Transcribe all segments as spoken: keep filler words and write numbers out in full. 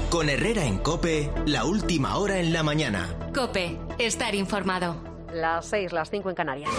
Con Herrera en COPE, la última hora en la mañana. COPE, estar informado. Las seis, las cinco en Canarias.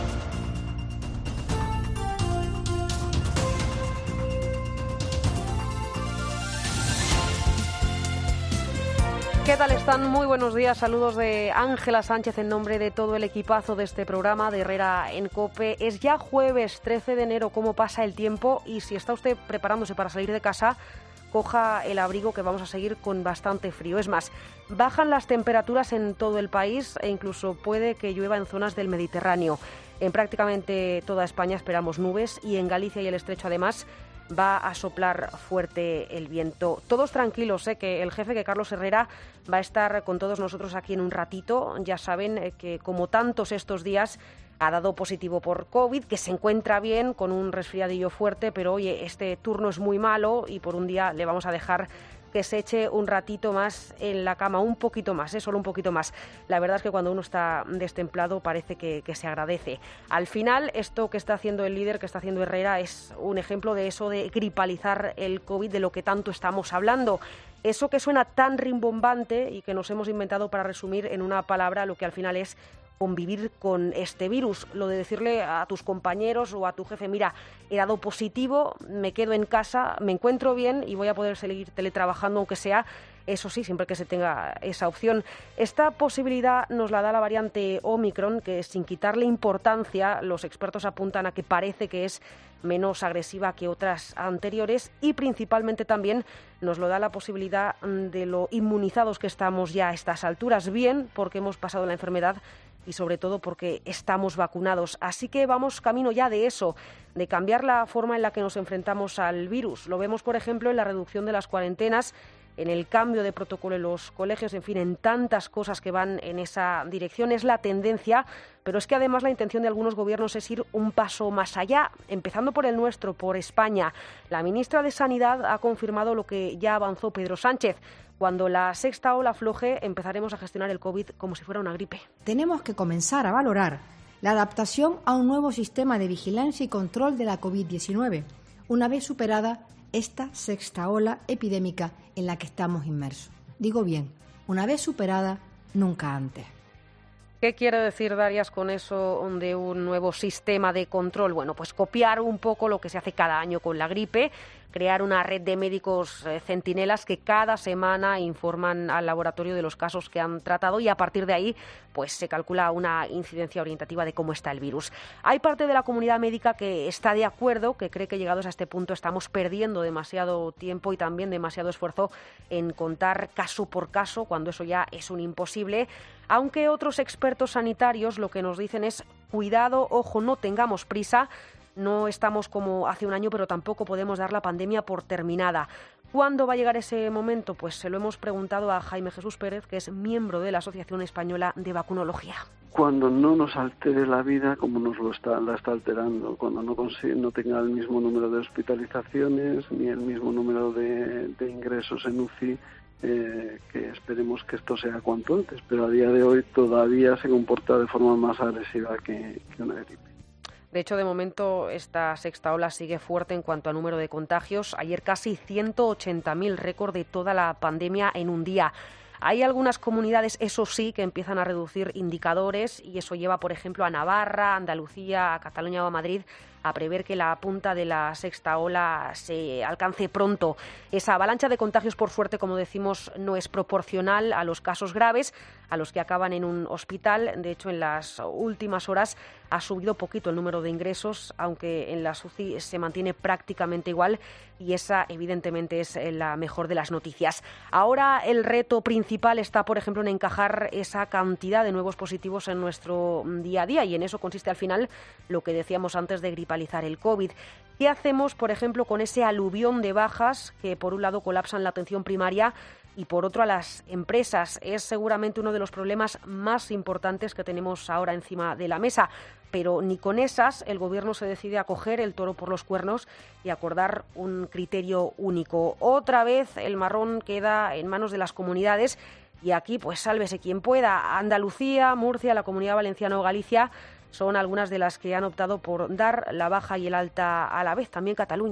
¿Qué tal están? Muy buenos días. Saludos de Ángela Sánchez en nombre de todo el equipazo de este programa de Herrera en COPE. Es ya jueves trece de enero. ¿Cómo pasa el tiempo? Y si está usted preparándose para salir de casa, coja el abrigo, que vamos a seguir con bastante frío. Es más, bajan las temperaturas en todo el país e incluso puede que llueva en zonas del Mediterráneo. En prácticamente toda España esperamos nubes y en Galicia y el Estrecho además va a soplar fuerte el viento. Todos tranquilos, ¿eh? que el jefe, que Carlos Herrera, va a estar con todos nosotros aquí en un ratito. Ya saben eh, que como tantos estos días ha dado positivo por COVID, que se encuentra bien con un resfriadillo fuerte, pero oye, este turno es muy malo y por un día le vamos a dejar que se eche un ratito más en la cama, un poquito más, ¿eh? solo un poquito más. La verdad es que cuando uno está destemplado parece que, que se agradece. Al final, esto que está haciendo el líder, que está haciendo Herrera, es un ejemplo de eso de gripalizar el COVID, de lo que tanto estamos hablando. Eso que suena tan rimbombante y que nos hemos inventado para resumir en una palabra lo que al final es convivir con este virus. Lo de decirle a tus compañeros o a tu jefe, mira, he dado positivo, me quedo en casa, me encuentro bien y voy a poder seguir teletrabajando, aunque sea, eso sí, siempre que se tenga esa opción. Esta posibilidad nos la da la variante Omicron, que sin quitarle importancia, los expertos apuntan a que parece que es menos agresiva que otras anteriores y principalmente también nos lo da la posibilidad de lo inmunizados que estamos ya a estas alturas, bien porque hemos pasado la enfermedad y sobre todo porque estamos vacunados. Así que vamos camino ya de eso, de cambiar la forma en la que nos enfrentamos al virus. Lo vemos, por ejemplo, en la reducción de las cuarentenas, en el cambio de protocolo en los colegios, en fin, en tantas cosas que van en esa dirección. Es la tendencia, pero es que además la intención de algunos gobiernos es ir un paso más allá, empezando por el nuestro, por España. La ministra de Sanidad ha confirmado lo que ya avanzó Pedro Sánchez. Cuando la sexta ola afloje, empezaremos a gestionar el COVID como si fuera una gripe. Tenemos que comenzar a valorar la adaptación a un nuevo sistema de vigilancia y control de la COVID diecinueve, una vez superada esta sexta ola epidémica en la que estamos inmersos. Digo bien, una vez superada, nunca antes. ¿Qué quiere decir, Darias, con eso de un nuevo sistema de control? Bueno, pues copiar un poco lo que se hace cada año con la gripe, crear una red de médicos eh, centinelas que cada semana informan al laboratorio de los casos que han tratado y a partir de ahí pues se calcula una incidencia orientativa de cómo está el virus. Hay parte de la comunidad médica que está de acuerdo, que cree que llegados a este punto estamos perdiendo demasiado tiempo y también demasiado esfuerzo en contar caso por caso, cuando eso ya es un imposible, aunque otros expertos sanitarios lo que nos dicen es cuidado, ojo, no tengamos prisa. No estamos como hace un año, pero tampoco podemos dar la pandemia por terminada. ¿Cuándo va a llegar ese momento? Pues se lo hemos preguntado a Jaime Jesús Pérez, que es miembro de la Asociación Española de Vacunología. Cuando no nos altere la vida como nos lo está, la está alterando, cuando no, consigue, no tenga el mismo número de hospitalizaciones ni el mismo número de, de ingresos en U C I, eh, que esperemos que esto sea cuanto antes, pero a día de hoy todavía se comporta de forma más agresiva que, que una gripe. De hecho, de momento, esta sexta ola sigue fuerte en cuanto a número de contagios. Ayer casi ciento ochenta mil, récord de toda la pandemia en un día. Hay algunas comunidades, eso sí, que empiezan a reducir indicadores y eso lleva, por ejemplo, a Navarra, Andalucía, a Cataluña o a Madrid a prever que la punta de la sexta ola se alcance pronto. Esa avalancha de contagios, por suerte, como decimos, no es proporcional a los casos graves, a los que acaban en un hospital. De hecho, en las últimas horas ha subido poquito el número de ingresos, aunque en las U C I se mantiene prácticamente igual y esa, evidentemente, es la mejor de las noticias. Ahora el reto principal está, por ejemplo, en encajar esa cantidad de nuevos positivos en nuestro día a día y en eso consiste al final lo que decíamos antes de gripalizar el COVID. ¿Qué hacemos, por ejemplo, con ese aluvión de bajas que, por un lado, colapsan la atención primaria y, por otro, a las empresas? Es seguramente uno de los problemas más importantes que tenemos ahora encima de la mesa, pero ni con esas el Gobierno se decide a coger el toro por los cuernos y acordar un criterio único. Otra vez el marrón queda en manos de las comunidades y aquí, pues, sálvese quien pueda. Andalucía, Murcia, la Comunidad Valenciana o Galicia son algunas de las que han optado por dar la baja y el alta a la vez, también Cataluña.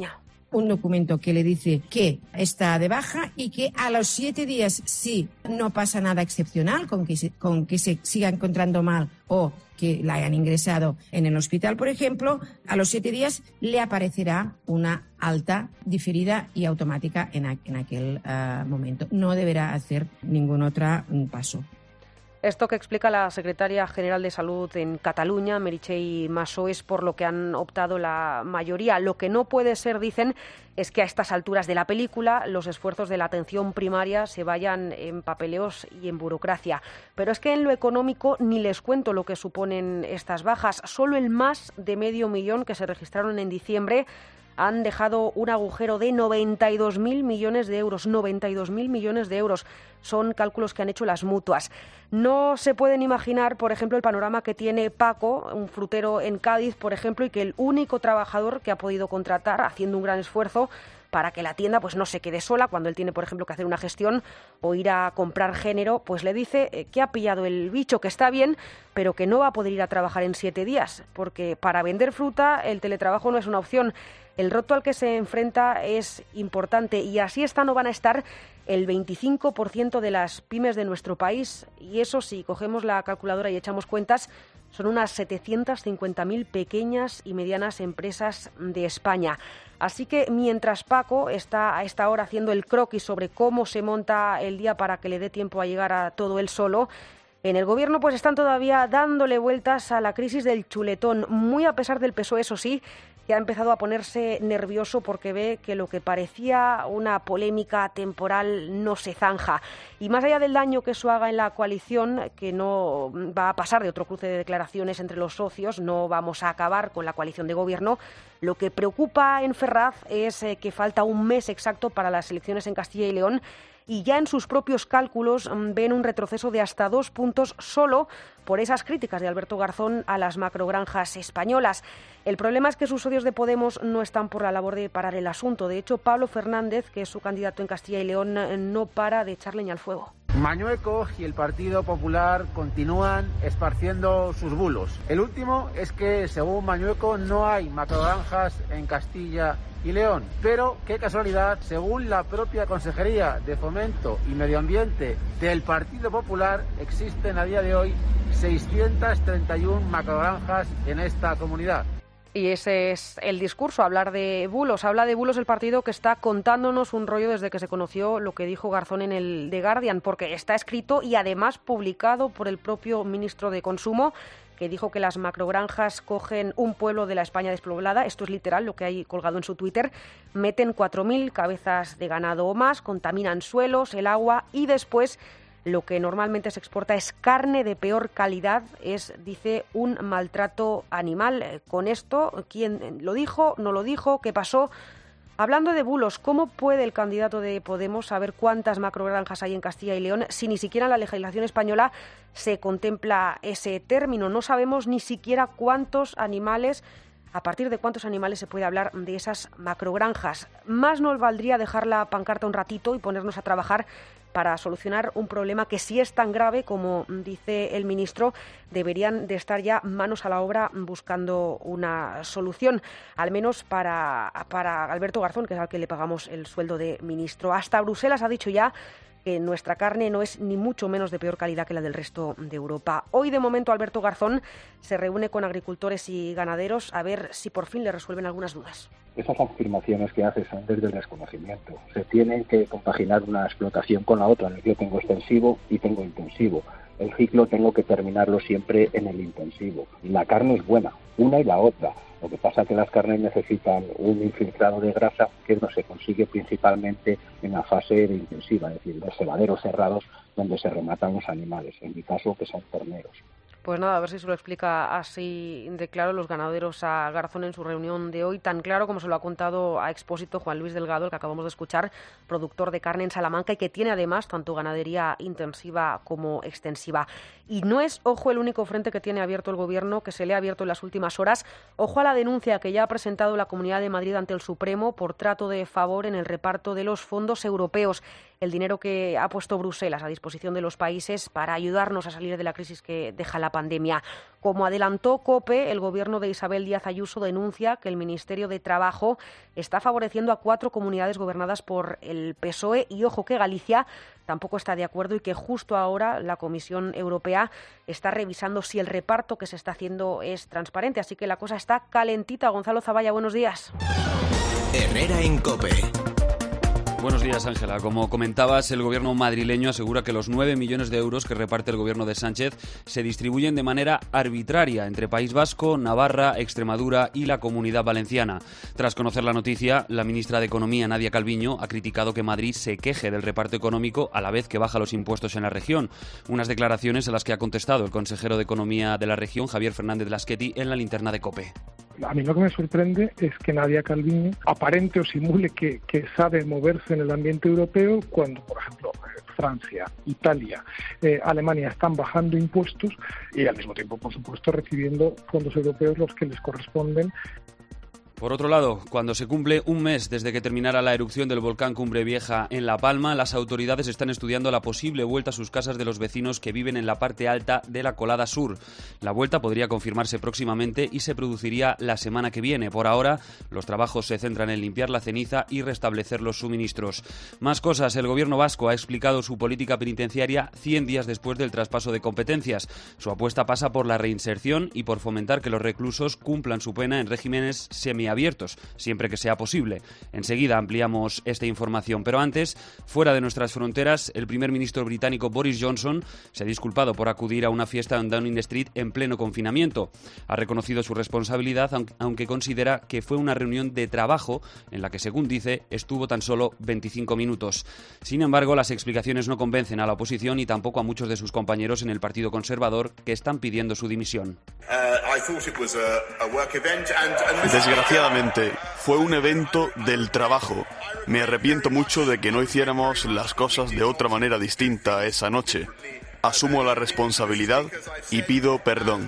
un documento que le dice que está de baja y que a los siete días, si no pasa nada excepcional, con que se, con que se siga encontrando mal o que la hayan ingresado en el hospital, por ejemplo, a los siete días le aparecerá una alta diferida y automática en, a, en aquel uh, momento. No deberá hacer ningún otro um, paso. Esto que explica la secretaria general de Salud en Cataluña, Meritxell Massó, es por lo que han optado la mayoría. Lo que no puede ser, dicen, es que a estas alturas de la película los esfuerzos de la atención primaria se vayan en papeleos y en burocracia. Pero es que en lo económico ni les cuento lo que suponen estas bajas. Solo el más de medio millón que se registraron en diciembre han dejado un agujero de noventa y dos mil millones de euros. noventa y dos mil millones de euros. Son cálculos que han hecho las mutuas. No se pueden imaginar, por ejemplo, el panorama que tiene Paco, un frutero en Cádiz, por ejemplo, y que el único trabajador que ha podido contratar, haciendo un gran esfuerzo para que la tienda pues no se quede sola cuando él tiene, por ejemplo, que hacer una gestión o ir a comprar género, pues le dice que ha pillado el bicho, que está bien, pero que no va a poder ir a trabajar en siete días, porque para vender fruta el teletrabajo no es una opción. El reto al que se enfrenta es importante y así está no van a estar el veinticinco por ciento de las pymes de nuestro país. Y eso, si cogemos la calculadora y echamos cuentas, son unas setecientas cincuenta mil pequeñas y medianas empresas de España. Así que mientras Paco está a esta hora haciendo el croquis sobre cómo se monta el día para que le dé tiempo a llegar a todo él solo, en el Gobierno pues están todavía dándole vueltas a la crisis del chuletón, muy a pesar del P S O E, eso sí, que ha empezado a ponerse nervioso porque ve que lo que parecía una polémica temporal no se zanja. Y más allá del daño que eso haga en la coalición, que no va a pasar de otro cruce de declaraciones entre los socios, no vamos a acabar con la coalición de gobierno, lo que preocupa en Ferraz es eh, que falta un mes exacto para las elecciones en Castilla y León y ya en sus propios cálculos ven un retroceso de hasta dos puntos solo por esas críticas de Alberto Garzón a las macrogranjas españolas. El problema es que sus socios de Podemos no están por la labor de parar el asunto. De hecho, Pablo Fernández, que es su candidato en Castilla y León, no para de echar leña al fuego. Mañueco y el Partido Popular continúan esparciendo sus bulos. El último es que, según Mañueco, no hay macrogranjas en Castilla y León. Pero, qué casualidad, según la propia Consejería de Fomento y Medio Ambiente del Partido Popular, existen a día de hoy seiscientas treinta y una macrogranjas en esta comunidad. Y ese es el discurso, hablar de bulos. Habla de bulos el partido que está contándonos un rollo desde que se conoció lo que dijo Garzón en el The Guardian, porque está escrito y además publicado por el propio ministro de Consumo, que dijo que las macrogranjas cogen un pueblo de la España despoblada, esto es literal lo que hay colgado en su Twitter, meten cuatro mil cabezas de ganado o más, contaminan suelos, el agua y después lo que normalmente se exporta es carne de peor calidad, es, dice, un maltrato animal. Con esto, ¿quién lo dijo? ¿No lo dijo? ¿Qué pasó? Hablando de bulos, ¿cómo puede el candidato de Podemos saber cuántas macrogranjas hay en Castilla y León si ni siquiera en la legislación española se contempla ese término? No sabemos ni siquiera cuántos animales, a partir de cuántos animales se puede hablar de esas macrogranjas. Más nos valdría dejar la pancarta un ratito y ponernos a trabajar para solucionar un problema que, si es tan grave como dice el ministro, deberían de estar ya manos a la obra buscando una solución, al menos para, para Alberto Garzón, que es al que le pagamos el sueldo de ministro. Hasta Bruselas ha dicho ya que nuestra carne no es ni mucho menos de peor calidad que la del resto de Europa. Hoy, de momento, Alberto Garzón se reúne con agricultores y ganaderos a ver si por fin le resuelven algunas dudas. Esas afirmaciones que hace son desde el desconocimiento. Se tiene que compaginar una explotación con la otra. Yo tengo extensivo y tengo intensivo. El ciclo tengo que terminarlo siempre en el intensivo. La carne es buena, una y la otra. Lo que pasa es que las carnes necesitan un infiltrado de grasa que no se consigue principalmente en la fase de intensiva, es decir, los cebaderos cerrados donde se rematan los animales, en mi caso que son terneros. Pues nada, a ver si se lo explica así de claro los ganaderos a Garzón en su reunión de hoy, tan claro como se lo ha contado a expósito Juan Luis Delgado, el que acabamos de escuchar, productor de carne en Salamanca y que tiene además tanto ganadería intensiva como extensiva. Y no es, ojo, el único frente que tiene abierto el Gobierno, que se le ha abierto en las últimas horas. Ojo a la denuncia que ya ha presentado la Comunidad de Madrid ante el Supremo por trato de favor en el reparto de los fondos europeos. el dinero que ha puesto Bruselas a disposición de los países para ayudarnos a salir de la crisis que deja la pandemia. Como adelantó COPE, el gobierno de Isabel Díaz Ayuso denuncia que el Ministerio de Trabajo está favoreciendo a cuatro comunidades gobernadas por el P S O E y, ojo, que Galicia tampoco está de acuerdo y que justo ahora la Comisión Europea está revisando si el reparto que se está haciendo es transparente. Así que la cosa está calentita. Gonzalo Zavalla, buenos días. Herrera en COPE. Buenos días, Ángela. Como comentabas, el gobierno madrileño asegura que los nueve millones de euros que reparte el gobierno de Sánchez se distribuyen de manera arbitraria entre País Vasco, Navarra, Extremadura y la Comunidad Valenciana. Tras conocer la noticia, la ministra de Economía, Nadia Calviño, ha criticado que Madrid se queje del reparto económico a la vez que baja los impuestos en la región. Unas declaraciones a las que ha contestado el consejero de Economía de la región, Javier Fernández Lasqueti, en la linterna de COPE. A mí lo que me sorprende es que Nadia Calviño aparente o simule que, que sabe moverse en el ambiente europeo cuando, por ejemplo, Francia, Italia, eh, Alemania están bajando impuestos y al mismo tiempo, por supuesto, recibiendo fondos europeos los que les corresponden. Por otro lado, cuando se cumple un mes desde que terminara la erupción del volcán Cumbre Vieja en La Palma, las autoridades están estudiando la posible vuelta a sus casas de los vecinos que viven en la parte alta de la Colada Sur. La vuelta podría confirmarse próximamente y se produciría la semana que viene. Por ahora, los trabajos se centran en limpiar la ceniza y restablecer los suministros. Más cosas. El gobierno vasco ha explicado su política penitenciaria cien días después del traspaso de competencias. Su apuesta pasa por la reinserción y por fomentar que los reclusos cumplan su pena en regímenes semi abiertos, siempre que sea posible. Enseguida ampliamos esta información, pero antes, fuera de nuestras fronteras, el primer ministro británico Boris Johnson se ha disculpado por acudir a una fiesta en Downing Street en pleno confinamiento. Ha reconocido su responsabilidad, aunque considera que fue una reunión de trabajo en la que, según dice, estuvo tan solo veinticinco minutos. Sin embargo, las explicaciones no convencen a la oposición y tampoco a muchos de sus compañeros en el Partido Conservador, que están pidiendo su dimisión. Desgraciadamente, fue un evento del trabajo. Me arrepiento mucho de que no hiciéramos las cosas de otra manera distinta esa noche. Asumo la responsabilidad y pido perdón.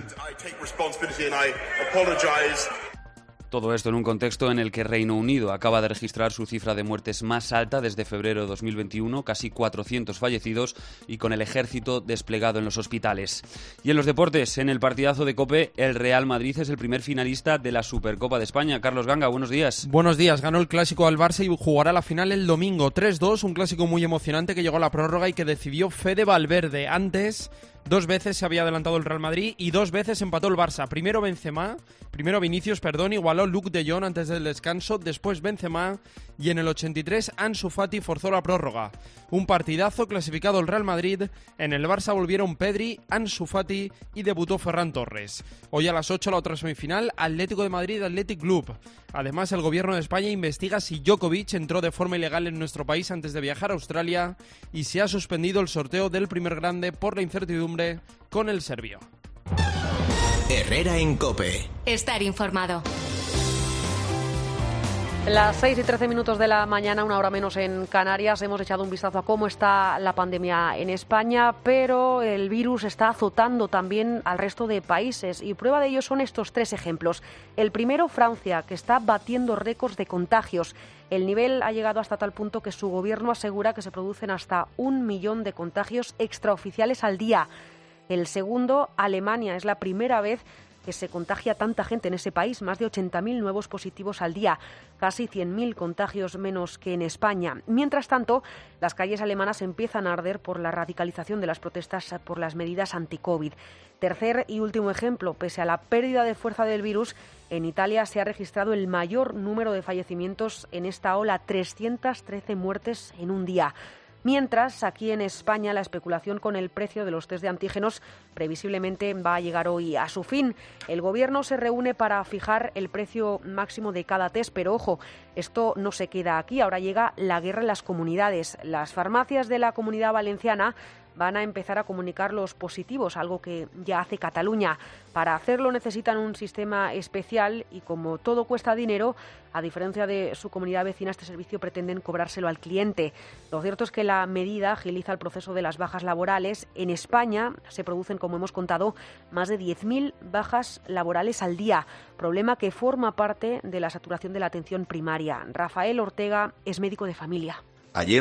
Todo esto en un contexto en el que Reino Unido acaba de registrar su cifra de muertes más alta desde febrero de dos mil veintiuno, casi cuatrocientos fallecidos y con el ejército desplegado en los hospitales. Y en los deportes, en el partidazo de COPE, el Real Madrid es el primer finalista de la Supercopa de España. Carlos Ganga, buenos días. Buenos días, ganó el clásico al Barça y jugará la final el domingo tres dos, un clásico muy emocionante que llegó a la prórroga y que decidió Fede Valverde. Antes, dos veces se había adelantado el Real Madrid y dos veces empató el Barça. Primero Benzema, primero Vinicius, perdón, igualó Luke de Jong antes del descanso, después Benzema y en el ochenta y tres Ansu Fati forzó la prórroga. Un partidazo, clasificado el Real Madrid. En el Barça volvieron Pedri, Ansu Fati y debutó Ferran Torres. Hoy a las ocho la otra semifinal, Atlético de Madrid Athletic Club. Además, el gobierno de España investiga si Djokovic entró de forma ilegal en nuestro país antes de viajar a Australia y se ha suspendido el sorteo del primer grande por la incertidumbre con el serbio. Herrera en COPE. Estar informado. Las seis y trece minutos de la mañana, una hora menos en Canarias, hemos echado un vistazo a cómo está la pandemia en España, pero el virus está azotando también al resto de países y prueba de ello son estos tres ejemplos. El primero, Francia, que está batiendo récords de contagios. El nivel ha llegado hasta tal punto que su gobierno asegura que se producen hasta un millón de contagios extraoficiales al día. El segundo, Alemania, es la primera vez que se contagia tanta gente en ese país, más de ochenta mil nuevos positivos al día, casi cien mil contagios menos que en España. Mientras tanto, las calles alemanas empiezan a arder por la radicalización de las protestas por las medidas anti-COVID. Tercer y último ejemplo, pese a la pérdida de fuerza del virus, en Italia se ha registrado el mayor número de fallecimientos en esta ola, trescientas trece muertes en un día. Mientras, aquí en España, la especulación con el precio de los test de antígenos previsiblemente va a llegar hoy a su fin. El Gobierno se reúne para fijar el precio máximo de cada test, pero ojo, esto no se queda aquí. Ahora llega la guerra en las comunidades. Las farmacias de la Comunidad Valenciana van a empezar a comunicar los positivos, algo que ya hace Cataluña. Para hacerlo necesitan un sistema especial y como todo cuesta dinero, a diferencia de su comunidad vecina, este servicio pretenden cobrárselo al cliente. Lo cierto es que la medida agiliza el proceso de las bajas laborales. En España se producen, como hemos contado, más de diez mil bajas laborales al día, problema que forma parte de la saturación de la atención primaria. Rafael Ortega es médico de familia. Ayer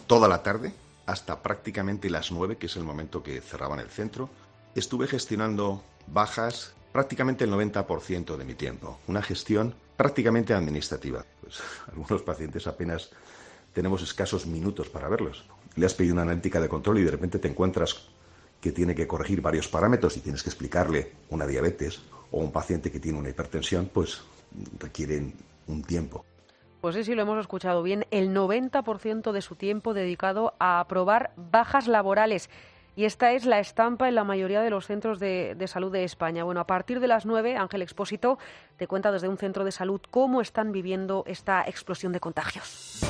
toda la tarde, hasta prácticamente las nueve, que es el momento que cerraban el centro, estuve gestionando bajas prácticamente el noventa por ciento de mi tiempo. Una gestión prácticamente administrativa. Pues, algunos pacientes apenas tenemos escasos minutos para verlos. Le has pedido una analítica de control y de repente te encuentras que tiene que corregir varios parámetros y tienes que explicarle una diabetes o un paciente que tiene una hipertensión, pues requieren un tiempo. Pues sí, sí, lo hemos escuchado bien. El noventa por ciento de su tiempo dedicado a aprobar bajas laborales. Y esta es la estampa en la mayoría de los centros de, de salud de España. Bueno, a partir de las nueve, Ángel Expósito te cuenta desde un centro de salud cómo están viviendo esta explosión de contagios.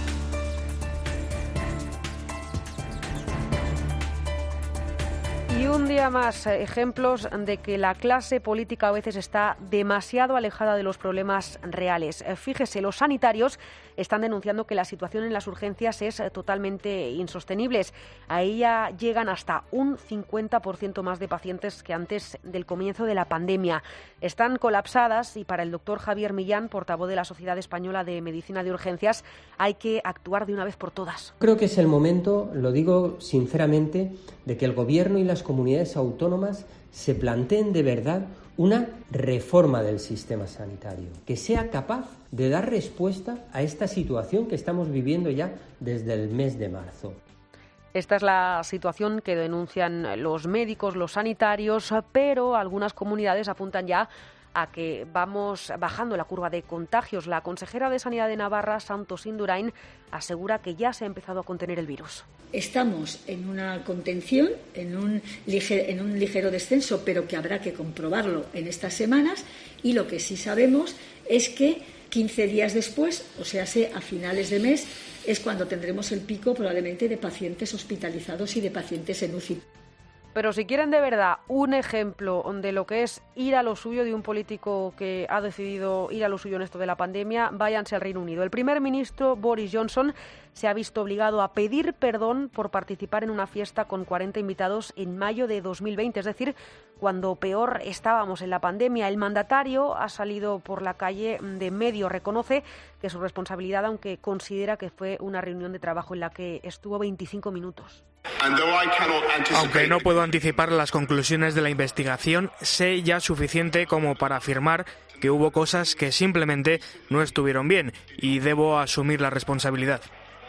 Y un día más, ejemplos de que la clase política a veces está demasiado alejada de los problemas reales. Fíjese, los sanitarios están denunciando que la situación en las urgencias es totalmente insostenible. Ahí ya llegan hasta un cincuenta por ciento más de pacientes que antes del comienzo de la pandemia. Están colapsadas y para el doctor Javier Millán, portavoz de la Sociedad Española de Medicina de Urgencias, hay que actuar de una vez por todas. Creo que es el momento, lo digo sinceramente, de que el Gobierno y las comunidades autónomas se planteen de verdad una reforma del sistema sanitario, que sea capaz de dar respuesta a esta situación que estamos viviendo ya desde el mes de marzo. Esta es la situación que denuncian los médicos, los sanitarios, pero algunas comunidades apuntan ya a que vamos bajando la curva de contagios. La consejera de Sanidad de Navarra, Santos Indurain, asegura que ya se ha empezado a contener el virus. Estamos en una contención, en un, ligero, en un ligero descenso, pero que habrá que comprobarlo en estas semanas. Y lo que sí sabemos es que quince días después, o sea, a finales de mes, es cuando tendremos el pico probablemente de pacientes hospitalizados y de pacientes en U C I. Pero si quieren de verdad un ejemplo de lo que es ir a lo suyo de un político que ha decidido ir a lo suyo en esto de la pandemia, váyanse al Reino Unido. El primer ministro Boris Johnson se ha visto obligado a pedir perdón por participar en una fiesta con cuarenta invitados en mayo de dos mil veinte, es decir, cuando peor estábamos en la pandemia. El mandatario ha salido por la calle de medio, reconoce que es su responsabilidad, aunque considera que fue una reunión de trabajo en la que estuvo veinticinco minutos. Aunque no puedo anticipar las conclusiones de la investigación, sé ya suficiente como para afirmar que hubo cosas que simplemente no estuvieron bien y debo asumir la responsabilidad.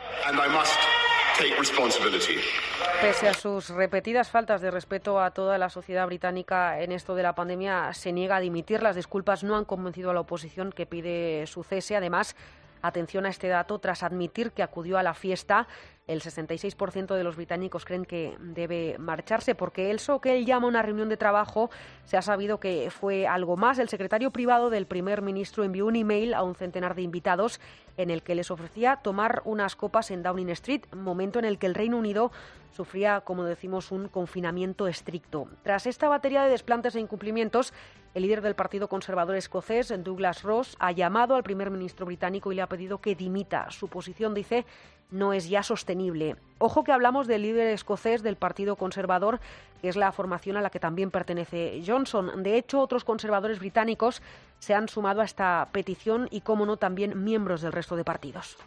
Pese a sus repetidas faltas de respeto a toda la sociedad británica en esto de la pandemia, se niega a dimitir. Las disculpas no han convencido a la oposición, que pide su cese. Además, atención a este dato, tras admitir que acudió a la fiesta, el sesenta y seis por ciento de los británicos creen que debe marcharse, porque eso que él llama una reunión de trabajo se ha sabido que fue algo más. El secretario privado del primer ministro envió un email a un centenar de invitados en el que les ofrecía tomar unas copas en Downing Street, momento en el que el Reino Unido sufría, como decimos, un confinamiento estricto. Tras esta batería de desplantes e incumplimientos, el líder del Partido Conservador escocés, Douglas Ross, ha llamado al primer ministro británico y le ha pedido que dimita. Su posición, dice, no es ya sostenible. Ojo que hablamos del líder escocés del Partido Conservador, que es la formación a la que también pertenece Johnson. De hecho, otros conservadores británicos se han sumado a esta petición y, cómo no, también miembros del resto de partidos.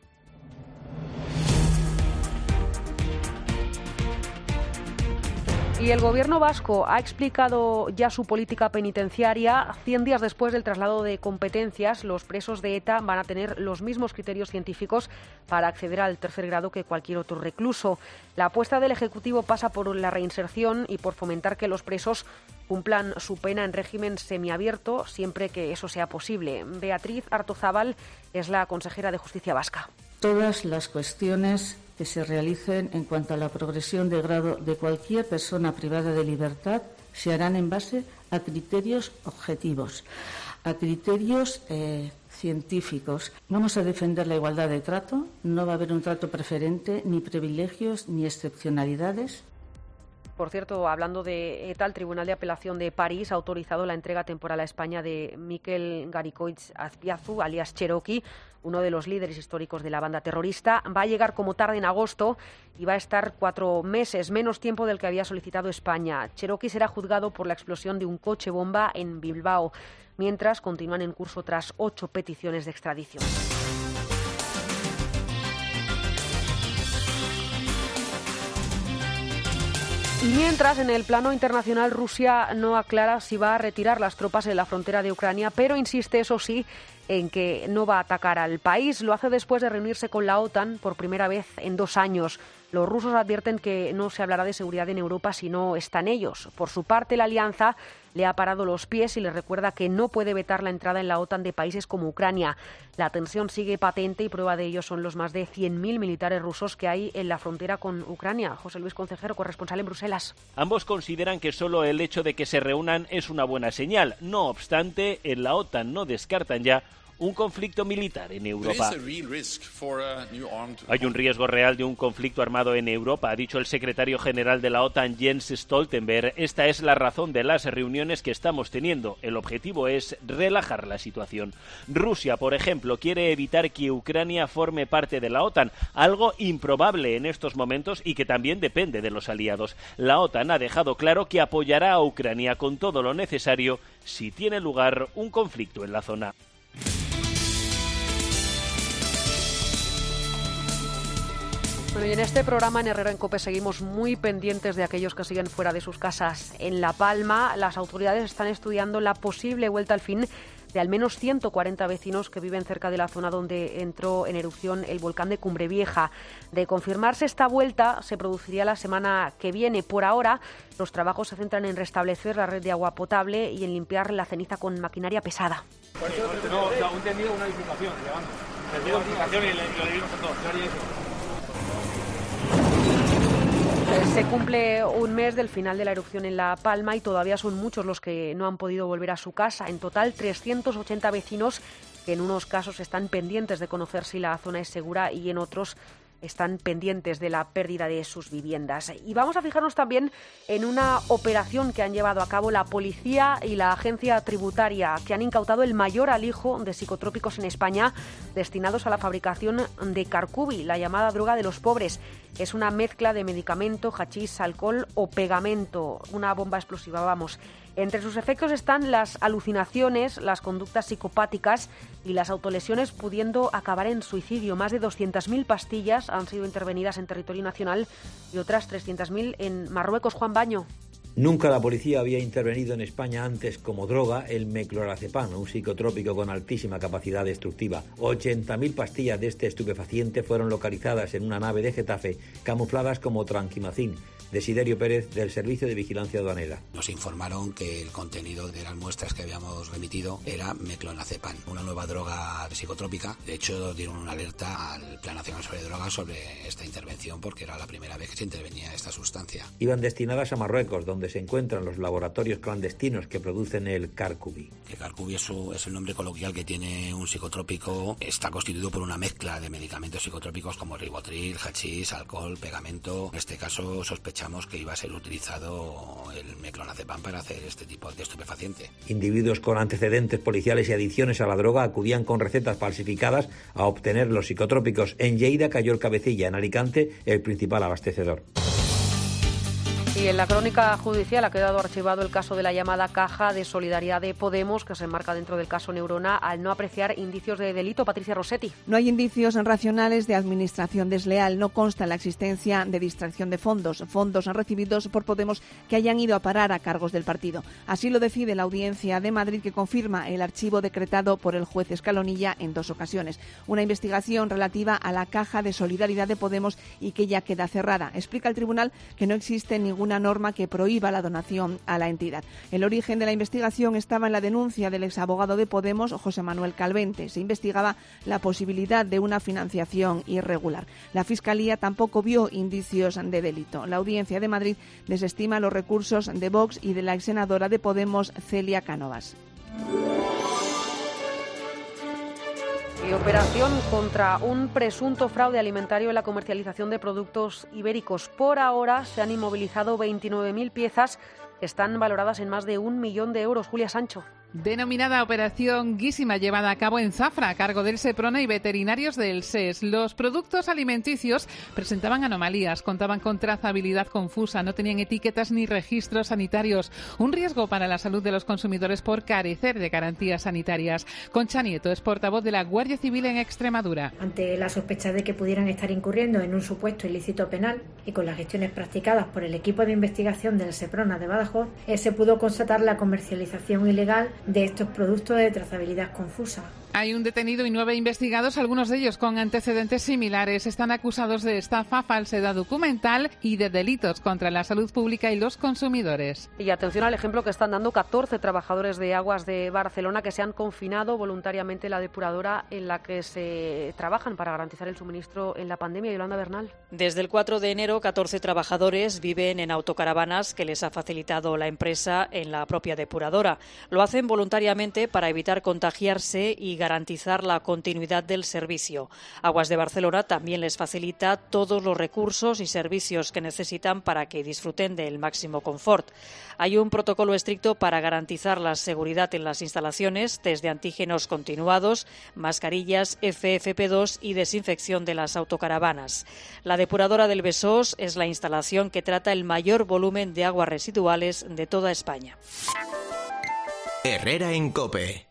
Y el gobierno vasco ha explicado ya su política penitenciaria. Cien días después del traslado de competencias, los presos de ETA van a tener los mismos criterios científicos para acceder al tercer grado que cualquier otro recluso. La apuesta del Ejecutivo pasa por la reinserción y por fomentar que los presos cumplan su pena en régimen semiabierto, siempre que eso sea posible. Beatriz Artozábal es la consejera de Justicia vasca. Todas las cuestiones que se realicen en cuanto a la progresión de grado de cualquier persona privada de libertad se harán en base a criterios objetivos, a criterios eh, científicos. Vamos a defender la igualdad de trato, no va a haber un trato preferente, ni privilegios, ni excepcionalidades. Por cierto, hablando de ETA, el Tribunal de Apelación de París ha autorizado la entrega temporal a España de Mikel Garicoitz Azpiazu, alias Cherokee, uno de los líderes históricos de la banda terrorista. Va a llegar como tarde en agosto y va a estar cuatro meses, menos tiempo del que había solicitado España. Cherokee será juzgado por la explosión de un coche bomba en Bilbao, mientras continúan en curso otras ocho peticiones de extradición. Y mientras, en el plano internacional, Rusia no aclara si va a retirar las tropas en la frontera de Ucrania, pero insiste, eso sí, en que no va a atacar al país. Lo hace después de reunirse con la OTAN por primera vez en dos años. Los rusos advierten que no se hablará de seguridad en Europa si no están ellos. Por su parte, la alianza le ha parado los pies y le recuerda que no puede vetar la entrada en la OTAN de países como Ucrania. La tensión sigue patente y prueba de ello son los más de cien mil militares rusos que hay en la frontera con Ucrania. José Luis Concejero, corresponsal en Bruselas. Ambos consideran que solo el hecho de que se reúnan es una buena señal. No obstante, en la OTAN no descartan ya un conflicto militar en Europa. Hay un riesgo real de un conflicto armado en Europa, ha dicho el secretario general de la OTAN, Jens Stoltenberg. Esta es la razón de las reuniones que estamos teniendo. El objetivo es relajar la situación. Rusia, por ejemplo, quiere evitar que Ucrania forme parte de la OTAN, algo improbable en estos momentos y que también depende de los aliados. La OTAN ha dejado claro que apoyará a Ucrania con todo lo necesario si tiene lugar un conflicto en la zona. Bueno, y en este programa en Herrera en COPE seguimos muy pendientes de aquellos que siguen fuera de sus casas. En La Palma, las autoridades están estudiando la posible vuelta al fin de al menos ciento cuarenta vecinos que viven cerca de la zona donde entró en erupción el volcán de Cumbre Vieja. De confirmarse esta vuelta, se produciría la semana que viene. Por ahora, los trabajos se centran en restablecer la red de agua potable y en limpiar la ceniza con maquinaria pesada. No, un entendido, una diputación, llevando. Entendido, diputación y lo dividimos a todos. Se cumple un mes del final de la erupción en La Palma y todavía son muchos los que no han podido volver a su casa. En total, trescientos ochenta vecinos que en unos casos están pendientes de conocer si la zona es segura y en otros están pendientes de la pérdida de sus viviendas. Y vamos a fijarnos también en una operación que han llevado a cabo la policía y la agencia tributaria, que han incautado el mayor alijo de psicotrópicos en España destinados a la fabricación de Carcubi, la llamada droga de los pobres. Es una mezcla de medicamento, hachís, alcohol o pegamento, una bomba explosiva, vamos. Entre sus efectos están las alucinaciones, las conductas psicopáticas y las autolesiones, pudiendo acabar en suicidio. Más de doscientas mil pastillas han sido intervenidas en territorio nacional y otras trescientas mil en Marruecos. Juan Baño. Nunca la policía había intervenido en España antes como droga el meclorazepam, un psicotrópico con altísima capacidad destructiva. ochenta mil pastillas de este estupefaciente fueron localizadas en una nave de Getafe, camufladas como tranquimacín. Desiderio Pérez, del Servicio de Vigilancia Aduanera. Nos informaron que el contenido de las muestras que habíamos remitido era meclonazepam, una nueva droga psicotrópica. De hecho, dieron una alerta al Plan Nacional sobre Drogas sobre esta intervención porque era la primera vez que se intervenía esta sustancia. Iban destinadas a Marruecos, donde se encuentran los laboratorios clandestinos que producen el Carcubi. El Carcubi es, su, es el nombre coloquial que tiene un psicotrópico. Está constituido por una mezcla de medicamentos psicotrópicos como ribotril, hachís, alcohol, pegamento. En este caso, sospechamos que iba a ser utilizado el meclonazepam para hacer este tipo de estupefaciente. Individuos con antecedentes policiales y adicciones a la droga acudían con recetas falsificadas a obtener los psicotrópicos. En Lleida cayó el Cabecilla, en Alicante el principal abastecedor. Y en la crónica judicial ha quedado archivado el caso de la llamada Caja de Solidaridad de Podemos, que se enmarca dentro del caso Neurona, al no apreciar indicios de delito. Patricia Rossetti. No hay indicios racionales de administración desleal. No consta la existencia de distracción de fondos, fondos recibidos por Podemos que hayan ido a parar a cargos del partido. Así lo decide la Audiencia de Madrid, que confirma el archivo decretado por el juez Escalonilla en dos ocasiones. Una investigación relativa a la Caja de Solidaridad de Podemos y que ya queda cerrada. Explica el tribunal que no existe ningún una norma que prohíba la donación a la entidad. El origen de la investigación estaba en la denuncia del exabogado de Podemos, José Manuel Calvente. Se investigaba la posibilidad de una financiación irregular. La Fiscalía tampoco vio indicios de delito. La Audiencia de Madrid desestima los recursos de Vox y de la exsenadora de Podemos, Celia Cánovas. Y operación contra un presunto fraude alimentario en la comercialización de productos ibéricos. Por ahora se han inmovilizado veintinueve mil piezas que están valoradas en más de un millón de euros. Julia Sancho. Denominada Operación Guísima, llevada a cabo en Zafra, a cargo del Seprona y veterinarios del S E S. Los productos alimenticios presentaban anomalías, contaban con trazabilidad confusa, no tenían etiquetas ni registros sanitarios. Un riesgo para la salud de los consumidores por carecer de garantías sanitarias. Concha Nieto es portavoz de la Guardia Civil en Extremadura. Ante la sospecha de que pudieran estar incurriendo en un supuesto ilícito penal y con las gestiones practicadas por el equipo de investigación del Seprona de Badajoz, eh, se pudo constatar la comercialización ilegal de estos productos de trazabilidad confusa. Hay un detenido y nueve investigados, algunos de ellos con antecedentes similares. Están acusados de estafa, falsedad documental y de delitos contra la salud pública y los consumidores. Y atención al ejemplo que están dando catorce trabajadores de Aguas de Barcelona que se han confinado voluntariamente en la depuradora en la que se trabajan para garantizar el suministro en la pandemia. Yolanda Bernal. Desde el cuatro de enero, catorce trabajadores viven en autocaravanas que les ha facilitado la empresa en la propia depuradora. Lo hacen voluntariamente para evitar contagiarse y garantizar la continuidad del servicio. Aguas de Barcelona también les facilita todos los recursos y servicios que necesitan para que disfruten del máximo confort. Hay un protocolo estricto para garantizar la seguridad en las instalaciones, test de antígenos continuados, mascarillas F F P dos y desinfección de las autocaravanas. La depuradora del Besós es la instalación que trata el mayor volumen de aguas residuales de toda España. Herrera en COPE.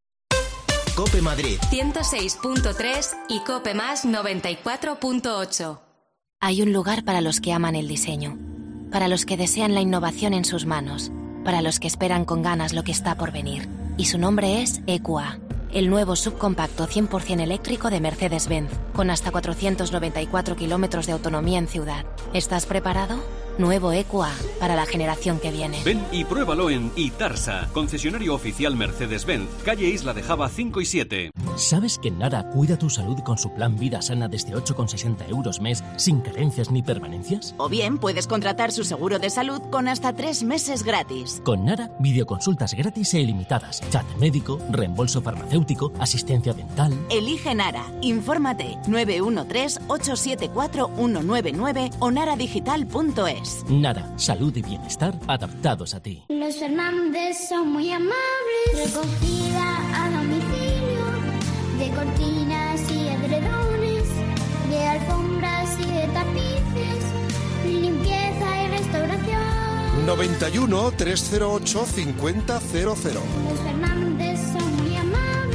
COPE Madrid ciento seis punto tres y COPE Más noventa y cuatro punto ocho. Hay un lugar para los que aman el diseño, para los que desean la innovación en sus manos, para los que esperan con ganas lo que está por venir. Y su nombre es E Q A, el nuevo subcompacto cien por ciento eléctrico de Mercedes-Benz, con hasta cuatrocientos noventa y cuatro kilómetros de autonomía en ciudad. ¿Estás preparado? Nuevo E Q A, para la generación que viene. Ven y pruébalo en Itarsa, concesionario oficial Mercedes-Benz, calle Isla de Java cinco y siete. ¿Sabes que Nara cuida tu salud con su plan Vida Sana desde ocho con sesenta euros mes, sin carencias ni permanencias? O bien puedes contratar su seguro de salud con hasta tres meses gratis. Con Nara, videoconsultas gratis e ilimitadas, chat médico, reembolso farmacéutico, asistencia dental. Elige Nara. Infórmate nueve uno tres, ocho siete cuatro, uno nueve nueve o naradigital punto es. Nara, salud y bienestar adaptados a ti. Los Fernández son muy amables. Recogida a domicilio de cortinas y edredones, de alfombras y de tapices, limpieza y restauración. noventa y uno, trescientos ocho, cincuenta cero cero. Los Fernández son muy amables.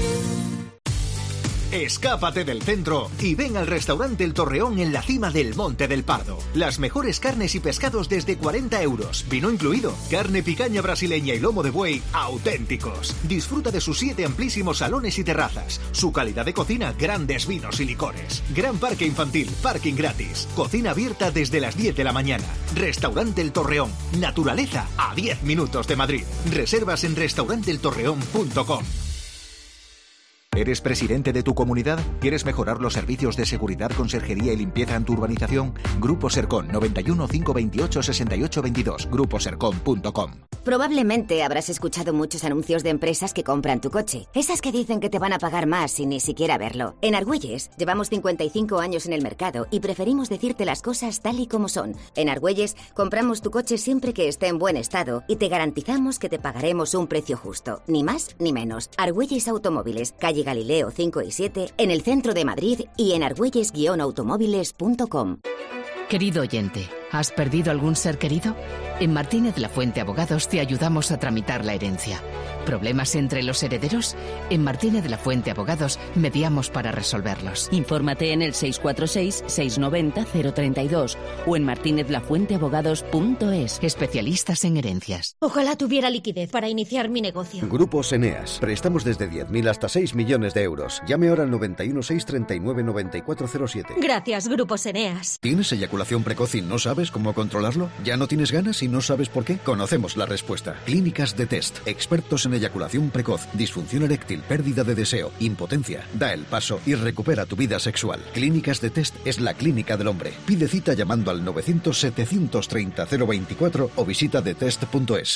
Escápate del centro y ven al restaurante El Torreón en la cima del Monte del Pardo. Las mejores carnes y pescados desde cuarenta euros, vino incluido, carne picaña brasileña y lomo de buey auténticos. Disfruta de sus siete amplísimos salones y terrazas, su calidad de cocina, grandes vinos y licores. Gran parque infantil, parking gratis, cocina abierta desde las diez de la mañana. Restaurante El Torreón, naturaleza a diez minutos de Madrid. Reservas en restaurante el torreón punto com. ¿Eres presidente de tu comunidad? ¿Quieres mejorar los servicios de seguridad, conserjería y limpieza en tu urbanización? Grupo Sercon, noventa y uno, cinco veintiocho, sesenta y ocho veintidós, grupo sercon punto com. Probablemente habrás escuchado muchos anuncios de empresas que compran tu coche. Esas que dicen que te van a pagar más sin ni siquiera verlo. En Argüelles llevamos cincuenta y cinco años en el mercado y preferimos decirte las cosas tal y como son. En Argüelles compramos tu coche siempre que esté en buen estado y te garantizamos que te pagaremos un precio justo. Ni más ni menos. Argüelles Automóviles, calle Galileo cinco y siete, en el centro de Madrid y en argüelles guion automóviles punto com. Querido oyente, ¿has perdido algún ser querido? En Martínez La Fuente Abogados te ayudamos a tramitar la herencia. ¿Problemas entre los herederos? En Martínez La Fuente Abogados mediamos para resolverlos. Infórmate en el seis cuatro seis, seis nueve cero, cero tres dos o en martínez la fuente abogados punto es. Especialistas en herencias. Ojalá tuviera liquidez para iniciar mi negocio. Grupos Eneas. Prestamos desde diez mil hasta seis millones de euros. Llame ahora al noventa y uno, seis treinta y nueve, noventa y cuatro cero siete. Gracias, Grupos Eneas. ¿Tienes eyaculación precoz y no sabes cómo controlarlo? ¿Ya no tienes ganas y no sabes por qué? Conocemos la respuesta. Clínicas de Test. Expertos en eyaculación precoz, disfunción eréctil, pérdida de deseo, impotencia. Da el paso y recupera tu vida sexual. Clínicas de Test es la clínica del hombre. Pide cita llamando al novecientos, setecientos treinta, cero veinticuatro o visita detest punto es.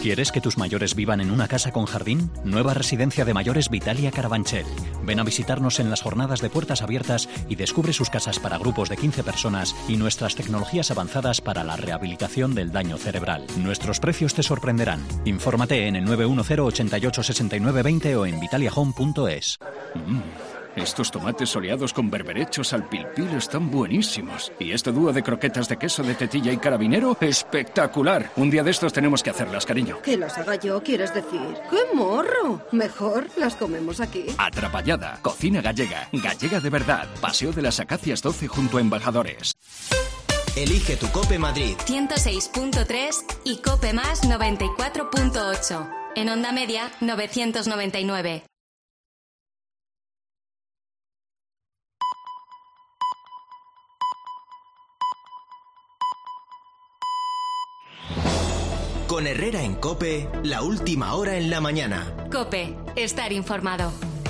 ¿Quieres que tus mayores vivan en una casa con jardín? Nueva residencia de mayores Vitalia Carabanchel. Ven a visitarnos en las jornadas de puertas abiertas y descubre sus casas para grupos de quince personas y nuestras tecnologías avanzadas para la rehabilitación del daño cerebral. Nuestros precios te sorprenderán. Infórmate en el nueve uno cero, ochenta y ocho, sesenta y nueve veinte o en vitalia home punto es. Mm. Estos tomates soleados con berberechos al pil pil están buenísimos. Y este dúo de croquetas de queso de tetilla y carabinero, espectacular. Un día de estos tenemos que hacerlas, cariño. ¿Que las haga yo, quieres decir? ¡Qué morro! Mejor las comemos aquí. Atrapallada, cocina gallega, gallega de verdad. Paseo de las Acacias doce junto a Embajadores. Elige tu Cope Madrid. ciento seis punto tres y Cope Más noventa y cuatro punto ocho. En onda media, novecientos noventa y nueve. Con Herrera en Cope, la última hora en la mañana. Cope, estar informado.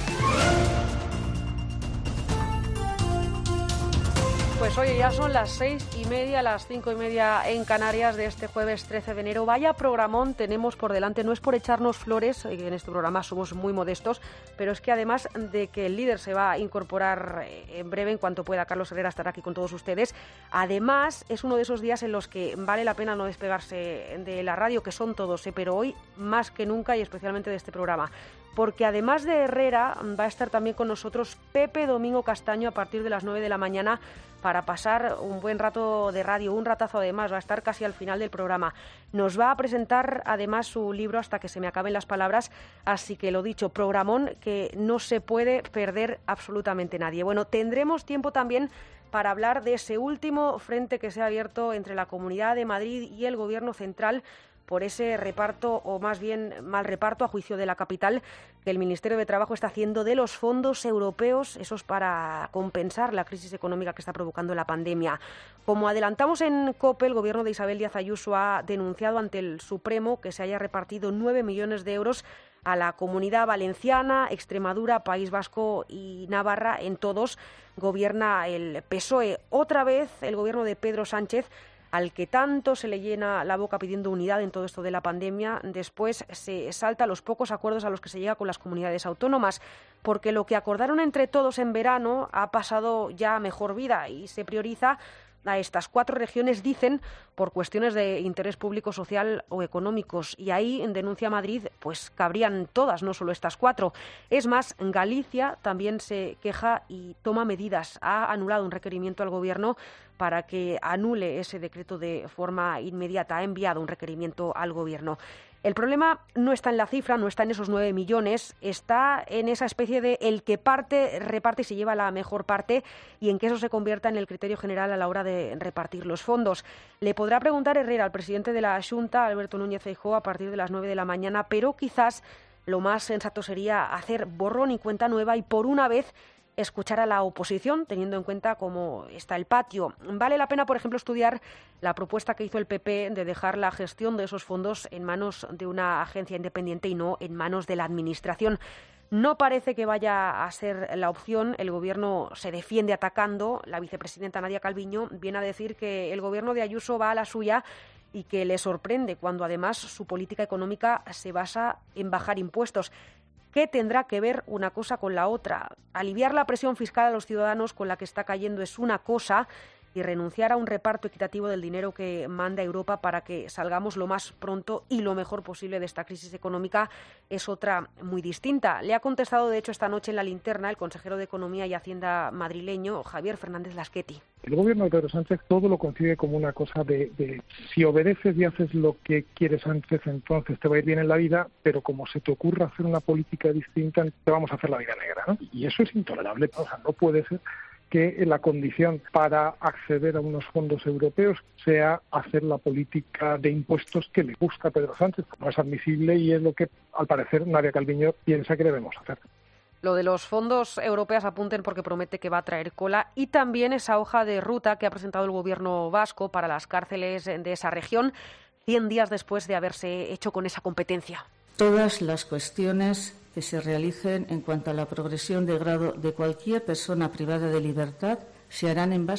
Pues oye, ya son las seis y media, las cinco y media en Canarias de este jueves trece de enero. Vaya programón tenemos por delante. No es por echarnos flores, en este programa somos muy modestos, pero es que además de que el líder se va a incorporar en breve, en cuanto pueda, Carlos Herrera estará aquí con todos ustedes. Además, es uno de esos días en los que vale la pena no despegarse de la radio, que son todos, ¿eh? Pero hoy más que nunca y especialmente de este programa. Porque además de Herrera va a estar también con nosotros Pepe Domingo Castaño a partir de las nueve de la mañana para pasar un buen rato de radio, un ratazo además, va a estar casi al final del programa. Nos va a presentar además su libro Hasta que se me acaben las palabras, así que lo dicho, programón que no se puede perder absolutamente nadie. Bueno, tendremos tiempo también para hablar de ese último frente que se ha abierto entre la Comunidad de Madrid y el Gobierno central por ese reparto, o más bien mal reparto, a juicio de la capital, que el Ministerio de Trabajo está haciendo de los fondos europeos, esos para compensar la crisis económica que está provocando la pandemia. Como adelantamos en COPE, el Gobierno de Isabel Díaz Ayuso ha denunciado ante el Supremo que se haya repartido nueve millones de euros a la Comunidad Valenciana, Extremadura, País Vasco y Navarra. En todos gobierna el P S O E. Otra vez el Gobierno de Pedro Sánchez, al que tanto se le llena la boca pidiendo unidad en todo esto de la pandemia, después se salta los pocos acuerdos a los que se llega con las comunidades autónomas, porque lo que acordaron entre todos en verano ha pasado ya a mejor vida y se prioriza a estas cuatro regiones, dicen, por cuestiones de interés público, social o económicos. Y ahí, en denuncia Madrid, pues cabrían todas, no solo estas cuatro. Es más, Galicia también se queja y toma medidas. Ha anulado un requerimiento al Gobierno para que anule ese decreto de forma inmediata. Ha enviado un requerimiento al Gobierno. El problema no está en la cifra, no está en esos nueve millones, está en esa especie de el que parte, reparte y se lleva la mejor parte, y en que eso se convierta en el criterio general a la hora de repartir los fondos. Le podrá preguntar Herrera al presidente de la Xunta, Alberto Núñez Feijóo, a partir de las nueve de la mañana, pero quizás lo más sensato sería hacer borrón y cuenta nueva y por una vez escuchar a la oposición, teniendo en cuenta cómo está el patio. Vale la pena, por ejemplo, estudiar la propuesta que hizo el P P de dejar la gestión de esos fondos en manos de una agencia independiente y no en manos de la Administración. No parece que vaya a ser la opción. El Gobierno se defiende atacando. La vicepresidenta Nadia Calviño viene a decir que el Gobierno de Ayuso va a la suya y que le sorprende cuando además su política económica se basa en bajar impuestos. ¿Qué tendrá que ver una cosa con la otra? Aliviar la presión fiscal a los ciudadanos con la que está cayendo es una cosa, y renunciar a un reparto equitativo del dinero que manda Europa para que salgamos lo más pronto y lo mejor posible de esta crisis económica es otra muy distinta. Le ha contestado, de hecho, esta noche en la linterna el consejero de Economía y Hacienda madrileño, Javier Fernández Lasqueti. El gobierno de Pedro Sánchez todo lo concibe como una cosa de, de si obedeces y haces lo que quiere Sánchez, entonces te va a ir bien en la vida, pero como se te ocurra hacer una política distinta, te vamos a hacer la vida negra, ¿no? Y eso es intolerable. O sea, no puede ser que la condición para acceder a unos fondos europeos sea hacer la política de impuestos que le gusta a Pedro Sánchez. No es admisible y es lo que, al parecer, Nadia Calviño piensa que debemos hacer. Lo de los fondos europeos, apunten porque promete que va a traer cola, y también esa hoja de ruta que ha presentado el Gobierno vasco para las cárceles de esa región, cien días después de haberse hecho con esa competencia. Todas las cuestiones que se realicen en cuanto a la progresión de grado de cualquier persona privada de libertad se harán en base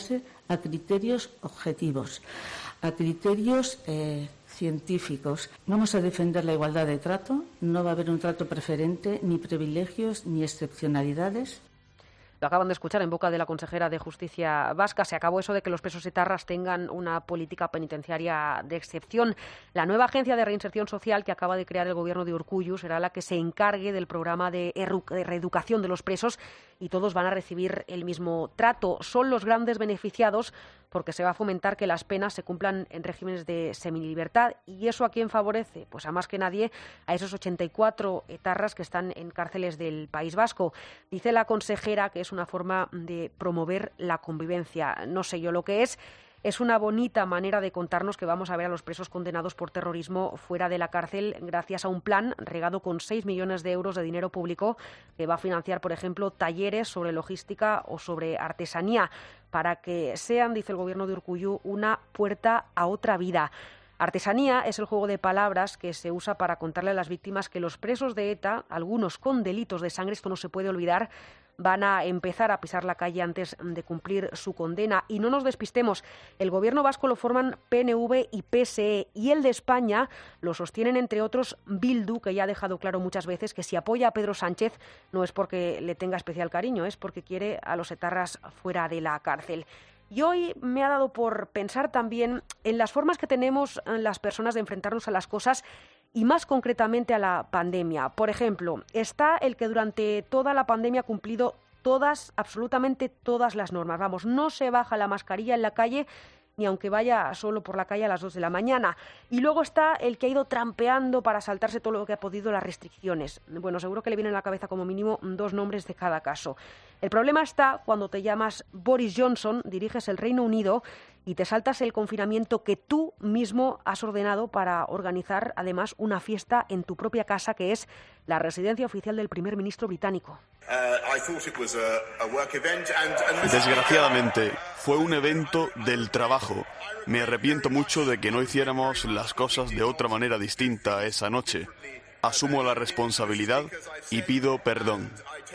a criterios objetivos, a criterios eh, científicos. Vamos a defender la igualdad de trato, no va a haber un trato preferente, ni privilegios, ni excepcionalidades. Lo acaban de escuchar en boca de la consejera de Justicia vasca. Se acabó eso de que los presos etarras tengan una política penitenciaria de excepción. La nueva agencia de reinserción social que acaba de crear el gobierno de Urkullu será la que se encargue del programa de reeducación de los presos y todos van a recibir el mismo trato. Son los grandes beneficiados porque se va a fomentar que las penas se cumplan en regímenes de semilibertad. ¿Y eso a quién favorece? Pues a más que nadie a esos ochenta y cuatro etarras que están en cárceles del País Vasco. Dice la consejera que es una forma de promover la convivencia. No sé yo lo que es. Es una bonita manera de contarnos que vamos a ver a los presos condenados por terrorismo fuera de la cárcel gracias a un plan regado con seis millones de euros de dinero público que va a financiar, por ejemplo, talleres sobre logística o sobre artesanía para que sean, dice el gobierno de Urkullu, una puerta a otra vida. Artesanía es el juego de palabras que se usa para contarle a las víctimas que los presos de ETA, algunos con delitos de sangre, esto no se puede olvidar, van a empezar a pisar la calle antes de cumplir su condena. Y no nos despistemos, el gobierno vasco lo forman P N V y P S E y el de España lo sostienen, entre otros, Bildu, que ya ha dejado claro muchas veces que si apoya a Pedro Sánchez no es porque le tenga especial cariño, es porque quiere a los etarras fuera de la cárcel. Y hoy me ha dado por pensar también en las formas que tenemos las personas de enfrentarnos a las cosas y más concretamente a la pandemia. Por ejemplo, está el que durante toda la pandemia ha cumplido todas, absolutamente todas las normas. Vamos, no se baja la mascarilla en la calle ni aunque vaya solo por la calle a las dos de la mañana. Y luego está el que ha ido trampeando para saltarse todo lo que ha podido las restricciones. Bueno, seguro que le vienen a la cabeza como mínimo dos nombres de cada caso. El problema está cuando te llamas Boris Johnson, diriges el Reino Unido y te saltas el confinamiento que tú mismo has ordenado para organizar, además, una fiesta en tu propia casa, que es la residencia oficial del primer ministro británico. Desgraciadamente, fue un evento del trabajo. Me arrepiento mucho de que no hiciéramos las cosas de otra manera distinta esa noche. Asumo la responsabilidad y pido perdón.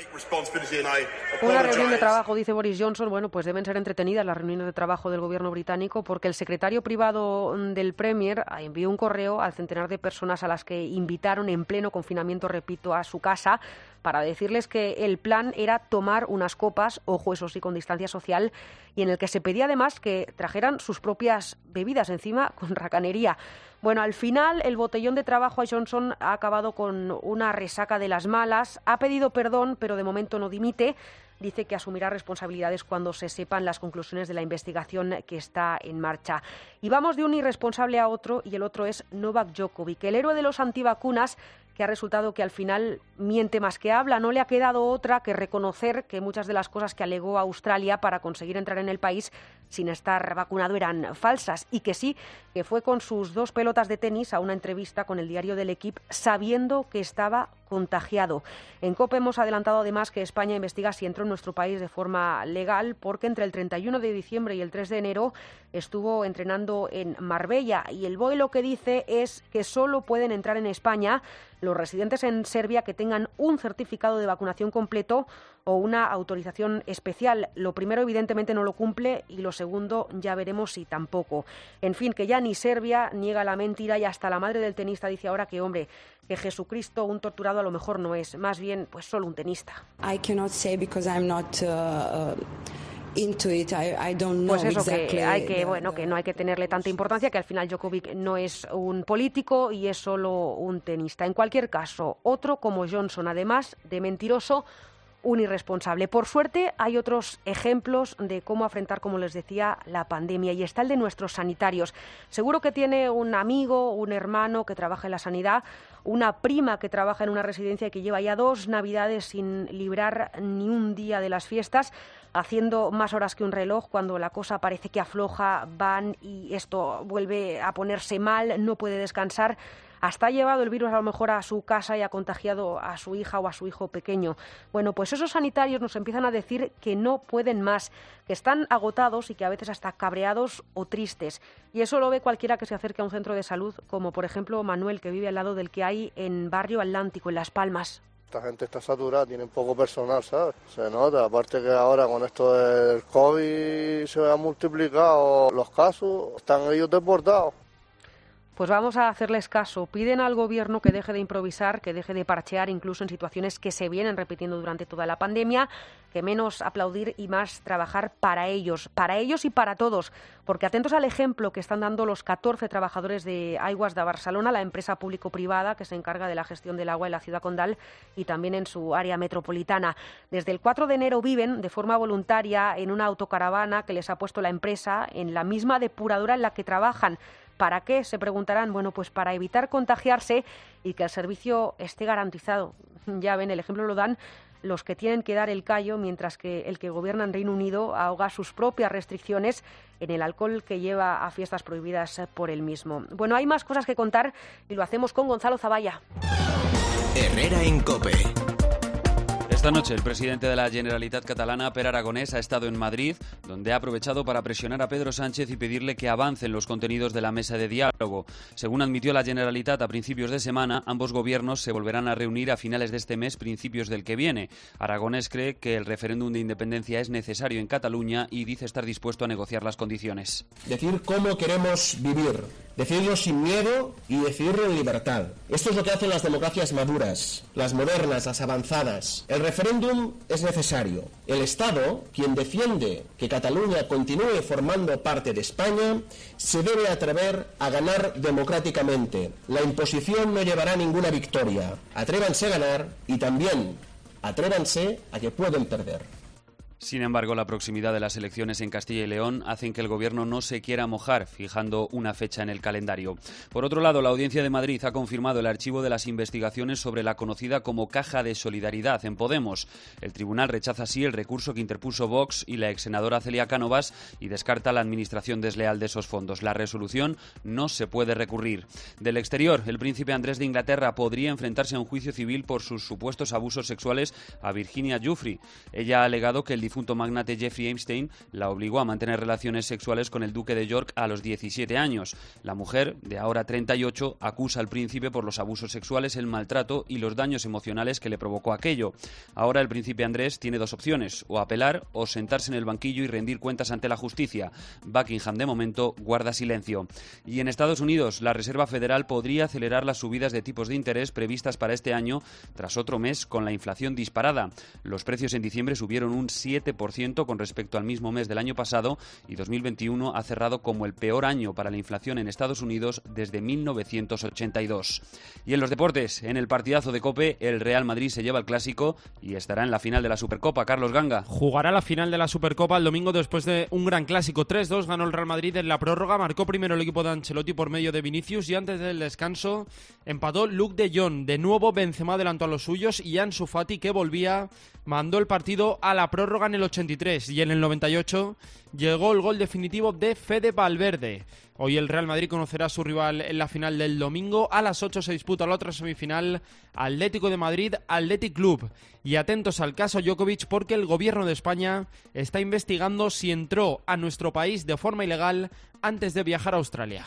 Una reunión de trabajo, dice Boris Johnson. Bueno, pues deben ser entretenidas las reuniones de trabajo del gobierno británico, porque el secretario privado del Premier envió un correo al centenar de personas a las que invitaron en pleno confinamiento, repito, a su casa, para decirles que el plan era tomar unas copas, ojo, eso sí, con distancia social, y en el que se pedía además que trajeran sus propias bebidas, encima con racanería. Bueno, al final el botellón de trabajo a Johnson ha acabado con una resaca de las malas, ha pedido perdón, pero de momento no dimite. Dice que asumirá responsabilidades cuando se sepan las conclusiones de la investigación que está en marcha. Y vamos de un irresponsable a otro, y el otro es Novak Djokovic, el héroe de los antivacunas, que ha resultado que al final miente más que habla. No le ha quedado otra que reconocer que muchas de las cosas que alegó Australia para conseguir entrar en el país sin estar vacunado eran falsas, y que sí, que fue con sus dos pelotas de tenis a una entrevista con el diario del Equipo sabiendo que estaba contagiado. En COPE hemos adelantado además que España investiga si entró en nuestro país de forma legal, porque entre el treinta y uno de diciembre y el tres de enero estuvo entrenando en Marbella, y el B O E lo que dice es que solo pueden entrar en España los residentes en Serbia que tengan un certificado de vacunación completo o una autorización especial. Lo primero, evidentemente, no lo cumple, y lo segundo, ya veremos si tampoco. En fin, que ya ni Serbia niega la mentira, y hasta la madre del tenista dice ahora que, hombre, que Jesucristo, un torturado, a lo mejor no es, más bien, pues solo un tenista. I cannot say because I'm not uh, into it. I, I don't know pues eso, exactly que hay que, bueno, que no hay que tenerle tanta importancia, que al final Djokovic no es un político y es solo un tenista. En cualquier caso, otro como Johnson, además de mentiroso, un irresponsable. Por suerte, hay otros ejemplos de cómo afrontar, como les decía, la pandemia, y está el de nuestros sanitarios. Seguro que tiene un amigo, un hermano que trabaja en la sanidad, una prima que trabaja en una residencia y que lleva ya dos navidades sin librar ni un día de las fiestas, haciendo más horas que un reloj. Cuando la cosa parece que afloja, van y esto vuelve a ponerse mal, no puede descansar. Hasta ha llevado el virus a lo mejor a su casa y ha contagiado a su hija o a su hijo pequeño. Bueno, pues esos sanitarios nos empiezan a decir que no pueden más, que están agotados y que a veces hasta cabreados o tristes. Y eso lo ve cualquiera que se acerque a un centro de salud, como por ejemplo Manuel, que vive al lado del que hay en Barrio Atlántico, en Las Palmas. Esta gente está saturada, tienen poco personal, ¿sabes? Se nota, aparte que ahora con esto del COVID se han multiplicado los casos, están ellos desbordados. Pues vamos a hacerles caso. Piden al Gobierno que deje de improvisar, que deje de parchear incluso en situaciones que se vienen repitiendo durante toda la pandemia, que menos aplaudir y más trabajar para ellos, para ellos y para todos. Porque atentos al ejemplo que están dando los catorce trabajadores de Aigües de Barcelona, la empresa público-privada que se encarga de la gestión del agua en la ciudad condal y también en su área metropolitana. Desde el cuatro de enero viven de forma voluntaria en una autocaravana que les ha puesto la empresa en la misma depuradora en la que trabajan. ¿Para qué? Se preguntarán. Bueno, pues para evitar contagiarse y que el servicio esté garantizado. Ya ven, el ejemplo lo dan los que tienen que dar el callo, mientras que el que gobierna en Reino Unido ahoga sus propias restricciones en el alcohol que lleva a fiestas prohibidas por él mismo. Bueno, hay más cosas que contar y lo hacemos con Gonzalo Zavalla. Herrera en COPE. Esta noche el presidente de la Generalitat catalana, Pere Aragonès, ha estado en Madrid, donde ha aprovechado para presionar a Pedro Sánchez y pedirle que avancen los contenidos de la mesa de diálogo. Según admitió la Generalitat a principios de semana, ambos gobiernos se volverán a reunir a finales de este mes, principios del que viene. Aragonès cree que el referéndum de independencia es necesario en Cataluña y dice estar dispuesto a negociar las condiciones. Decir cómo queremos vivir, decidirlo sin miedo y decidirlo en libertad. Esto es lo que hacen las democracias maduras, las modernas, las avanzadas. El referéndum es necesario. El Estado, quien defiende que Cataluña continúe formando parte de España, se debe atrever a ganar democráticamente. La imposición no llevará a ninguna victoria. Atrévanse a ganar y también atrévanse a que pueden perder. Sin embargo, la proximidad de las elecciones en Castilla y León hacen que el Gobierno no se quiera mojar, fijando una fecha en el calendario. Por otro lado, la Audiencia de Madrid ha confirmado el archivo de las investigaciones sobre la conocida como Caja de Solidaridad en Podemos. El tribunal rechaza así el recurso que interpuso Vox y la exsenadora Celia Cánovas y descarta la administración desleal de esos fondos. La resolución no se puede recurrir. Del exterior, el príncipe Andrés de Inglaterra podría enfrentarse a un juicio civil por sus supuestos abusos sexuales a Virginia Giuffre. Ella ha alegado que el difunto magnate Jeffrey Epstein la obligó a mantener relaciones sexuales con el duque de York a los diecisiete años. La mujer, de ahora treinta y ocho, acusa al príncipe por los abusos sexuales, el maltrato y los daños emocionales que le provocó aquello. Ahora el príncipe Andrés tiene dos opciones, o apelar o sentarse en el banquillo y rendir cuentas ante la justicia. Buckingham, de momento, guarda silencio. Y en Estados Unidos, la Reserva Federal podría acelerar las subidas de tipos de interés previstas para este año tras otro mes con la inflación disparada. Los precios en diciembre subieron un siete por ciento con respecto al mismo mes del año pasado y dos mil veintiuno ha cerrado como el peor año para la inflación en Estados Unidos desde mil novecientos ochenta y dos. Y en los deportes, en el partidazo de COPE, el Real Madrid se lleva el clásico y estará en la final de la Supercopa. Carlos Ganga. Jugará la final de la Supercopa el domingo después de un gran clásico. tres dos ganó el Real Madrid en la prórroga, marcó primero el equipo de Ancelotti por medio de Vinicius y antes del descanso empató Luuk de Jong. De nuevo Benzema adelantó a los suyos y Ansu Fati, que volvía, mandó el partido a la prórroga en el ochenta y tres y en el noventa y ocho llegó el gol definitivo de Fede Valverde. Hoy el Real Madrid conocerá a su rival en la final del domingo. A las ocho se disputa la otra semifinal, Atlético de Madrid, Athletic Club. Y atentos al caso Djokovic, porque el gobierno de España está investigando si entró a nuestro país de forma ilegal antes de viajar a Australia.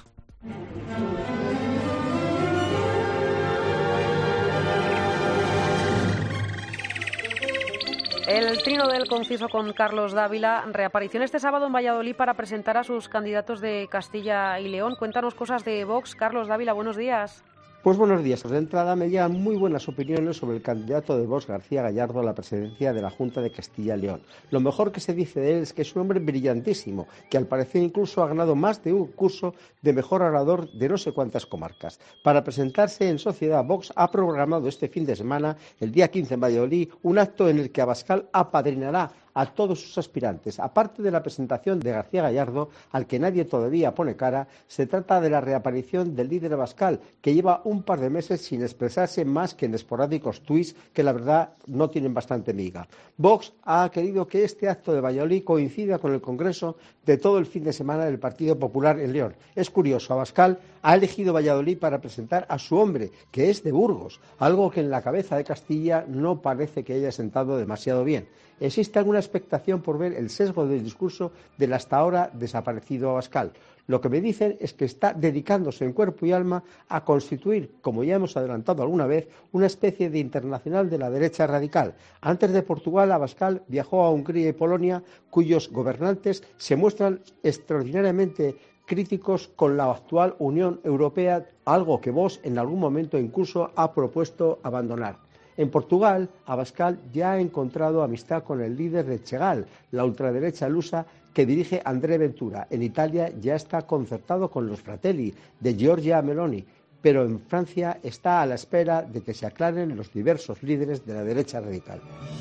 El trino del conciso con Carlos Dávila reapareció este sábado en Valladolid para presentar a sus candidatos de Castilla y León. Cuéntanos cosas de Vox. Carlos Dávila, buenos días. Pues buenos días. De entrada me llegan muy buenas opiniones sobre el candidato de Vox, García Gallardo, a la presidencia de la Junta de Castilla y León. Lo mejor que se dice de él es que es un hombre brillantísimo, que al parecer incluso ha ganado más de un curso de mejor orador de no sé cuántas comarcas. Para presentarse en sociedad, Vox ha programado este fin de semana, el día quince en Valladolid, un acto en el que Abascal apadrinará a todos sus aspirantes. Aparte de la presentación de García Gallardo, al que nadie todavía pone cara, se trata de la reaparición del líder Abascal, que lleva un par de meses sin expresarse más que en esporádicos tuits que la verdad no tienen bastante miga. Vox ha querido que este acto de Valladolid coincida con el congreso de todo el fin de semana del Partido Popular en León. Es curioso, Abascal ha elegido Valladolid para presentar a su hombre, que es de Burgos, algo que en la cabeza de Castilla no parece que haya sentado demasiado bien. Existe alguna expectación por ver el sesgo del discurso del hasta ahora desaparecido Abascal. Lo que me dicen es que está dedicándose en cuerpo y alma a constituir, como ya hemos adelantado alguna vez, una especie de internacional de la derecha radical. Antes de Portugal, Abascal viajó a Hungría y Polonia, cuyos gobernantes se muestran extraordinariamente críticos con la actual Unión Europea, algo que Vox en algún momento incluso ha propuesto abandonar. En Portugal, Abascal ya ha encontrado amistad con el líder de Chegal, la ultraderecha lusa que dirige André Ventura. En Italia ya está concertado con los Fratelli, de Giorgia Meloni, pero en Francia está a la espera de que se aclaren los diversos líderes de la derecha radical.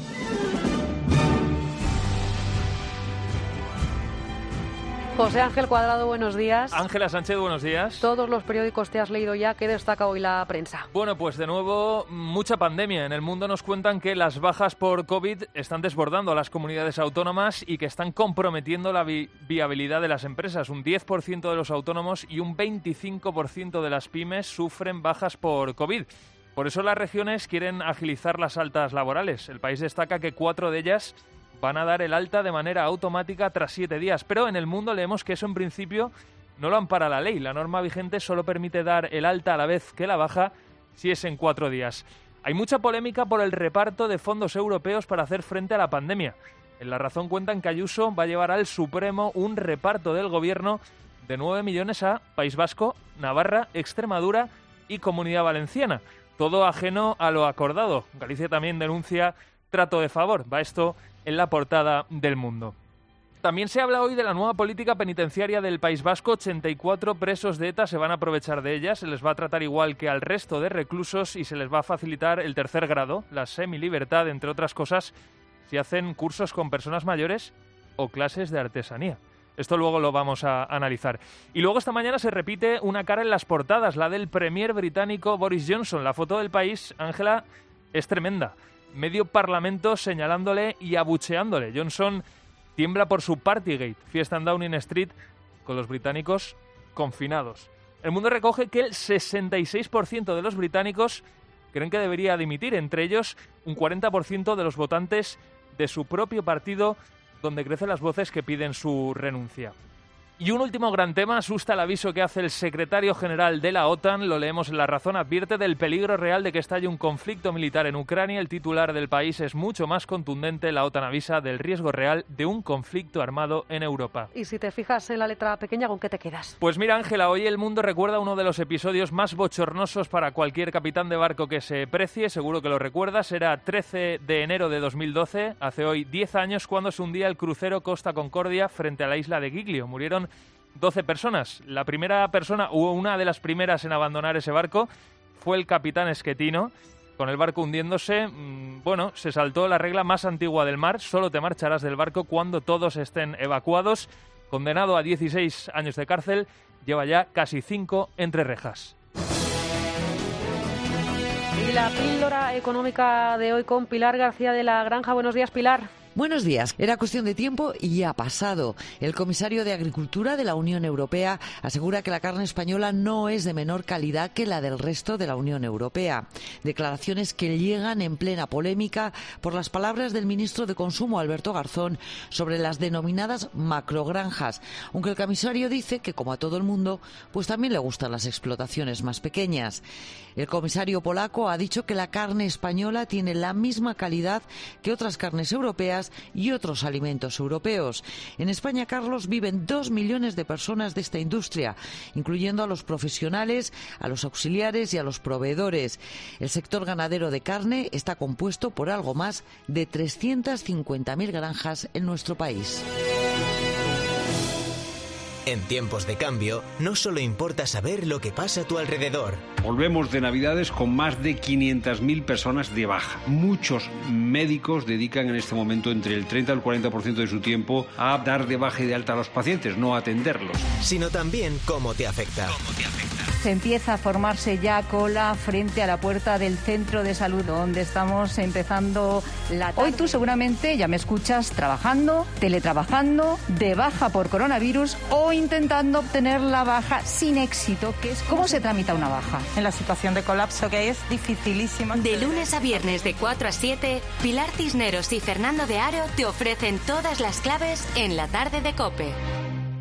José Ángel Cuadrado, buenos días. Ángela Sánchez, buenos días. Todos los periódicos te has leído ya. ¿Qué destaca hoy la prensa? Bueno, pues de nuevo, mucha pandemia. En el mundo nos cuentan que las bajas por COVID están desbordando a las comunidades autónomas y que están comprometiendo la vi- viabilidad de las empresas. Un diez por ciento de los autónomos y un veinticinco por ciento de las pymes sufren bajas por COVID. Por eso las regiones quieren agilizar las altas laborales. El país destaca que cuatro de ellas van a dar el alta de manera automática tras siete días. Pero en el mundo leemos que eso en principio no lo ampara la ley. La norma vigente solo permite dar el alta a la vez que la baja si es en cuatro días. Hay mucha polémica por el reparto de fondos europeos para hacer frente a la pandemia. En La Razón cuentan que Ayuso va a llevar al Supremo un reparto del gobierno de nueve millones a País Vasco, Navarra, Extremadura y Comunidad Valenciana. Todo ajeno a lo acordado. Galicia también denuncia trato de favor. Va esto en la portada del Mundo. También se habla hoy de la nueva política penitenciaria del País Vasco. ochenta y cuatro presos de ETA se van a aprovechar de ella, se les va a tratar igual que al resto de reclusos y se les va a facilitar el tercer grado, la semilibertad, entre otras cosas, si hacen cursos con personas mayores o clases de artesanía. Esto luego lo vamos a analizar. Y luego esta mañana se repite una cara en las portadas, la del premier británico Boris Johnson. La foto del País, Ángela, es tremenda. Medio parlamento señalándole y abucheándole. Johnson tiembla por su Partygate, fiesta en Downing Street, con los británicos confinados. El Mundo recoge que el sesenta y seis por ciento de los británicos creen que debería dimitir, entre ellos un cuarenta por ciento de los votantes de su propio partido, donde crecen las voces que piden su renuncia. Y un último gran tema, asusta el aviso que hace el secretario general de la OTAN, lo leemos en La Razón, advierte del peligro real de que estalle un conflicto militar en Ucrania. El titular del País es mucho más contundente, la OTAN avisa del riesgo real de un conflicto armado en Europa. Y si te fijas en la letra pequeña, ¿con qué te quedas? Pues mira, Ángela, hoy el mundo recuerda uno de los episodios más bochornosos para cualquier capitán de barco que se precie, seguro que lo recuerdas, era trece de enero de dos mil doce, hace hoy diez años, cuando se hundía el crucero Costa Concordia frente a la isla de Giglio. Murieron doce personas. La primera persona, o una de las primeras en abandonar ese barco, fue el capitán Schettino. Con el barco hundiéndose, mmm, bueno, se saltó la regla más antigua del mar, solo te marcharás del barco cuando todos estén evacuados. Condenado a dieciséis años de cárcel, lleva ya casi cinco entre rejas. Y la píldora económica de hoy con Pilar García de la Granja. Buenos días, Pilar. Buenos días. Era cuestión de tiempo y ha pasado. El comisario de Agricultura de la Unión Europea asegura que la carne española no es de menor calidad que la del resto de la Unión Europea. Declaraciones que llegan en plena polémica por las palabras del ministro de Consumo, Alberto Garzón, sobre las denominadas macrogranjas, aunque el comisario dice que, como a todo el mundo, pues también le gustan las explotaciones más pequeñas. El comisario polaco ha dicho que la carne española tiene la misma calidad que otras carnes europeas y otros alimentos europeos. En España, Carlos, viven dos millones de personas de esta industria, incluyendo a los profesionales, a los auxiliares y a los proveedores. El sector ganadero de carne está compuesto por algo más de trescientas cincuenta mil granjas en nuestro país. En tiempos de cambio, no solo importa saber lo que pasa a tu alrededor. Volvemos de Navidades con más de quinientas mil personas de baja. Muchos médicos dedican en este momento entre el treinta y el cuarenta por ciento de su tiempo a dar de baja y de alta a los pacientes, no a atenderlos. Sino también cómo te afecta. ¿Cómo te afecta? Empieza a formarse ya cola frente a la puerta del centro de salud, donde estamos empezando la tarde. Hoy tú seguramente ya me escuchas trabajando, teletrabajando, de baja por coronavirus o intentando obtener la baja sin éxito, que es cómo se tramita una baja. En la situación de colapso, que es dificilísima. De lunes a viernes de cuatro a siete, Pilar Cisneros y Fernando de Aro te ofrecen todas las claves en la tarde de COPE.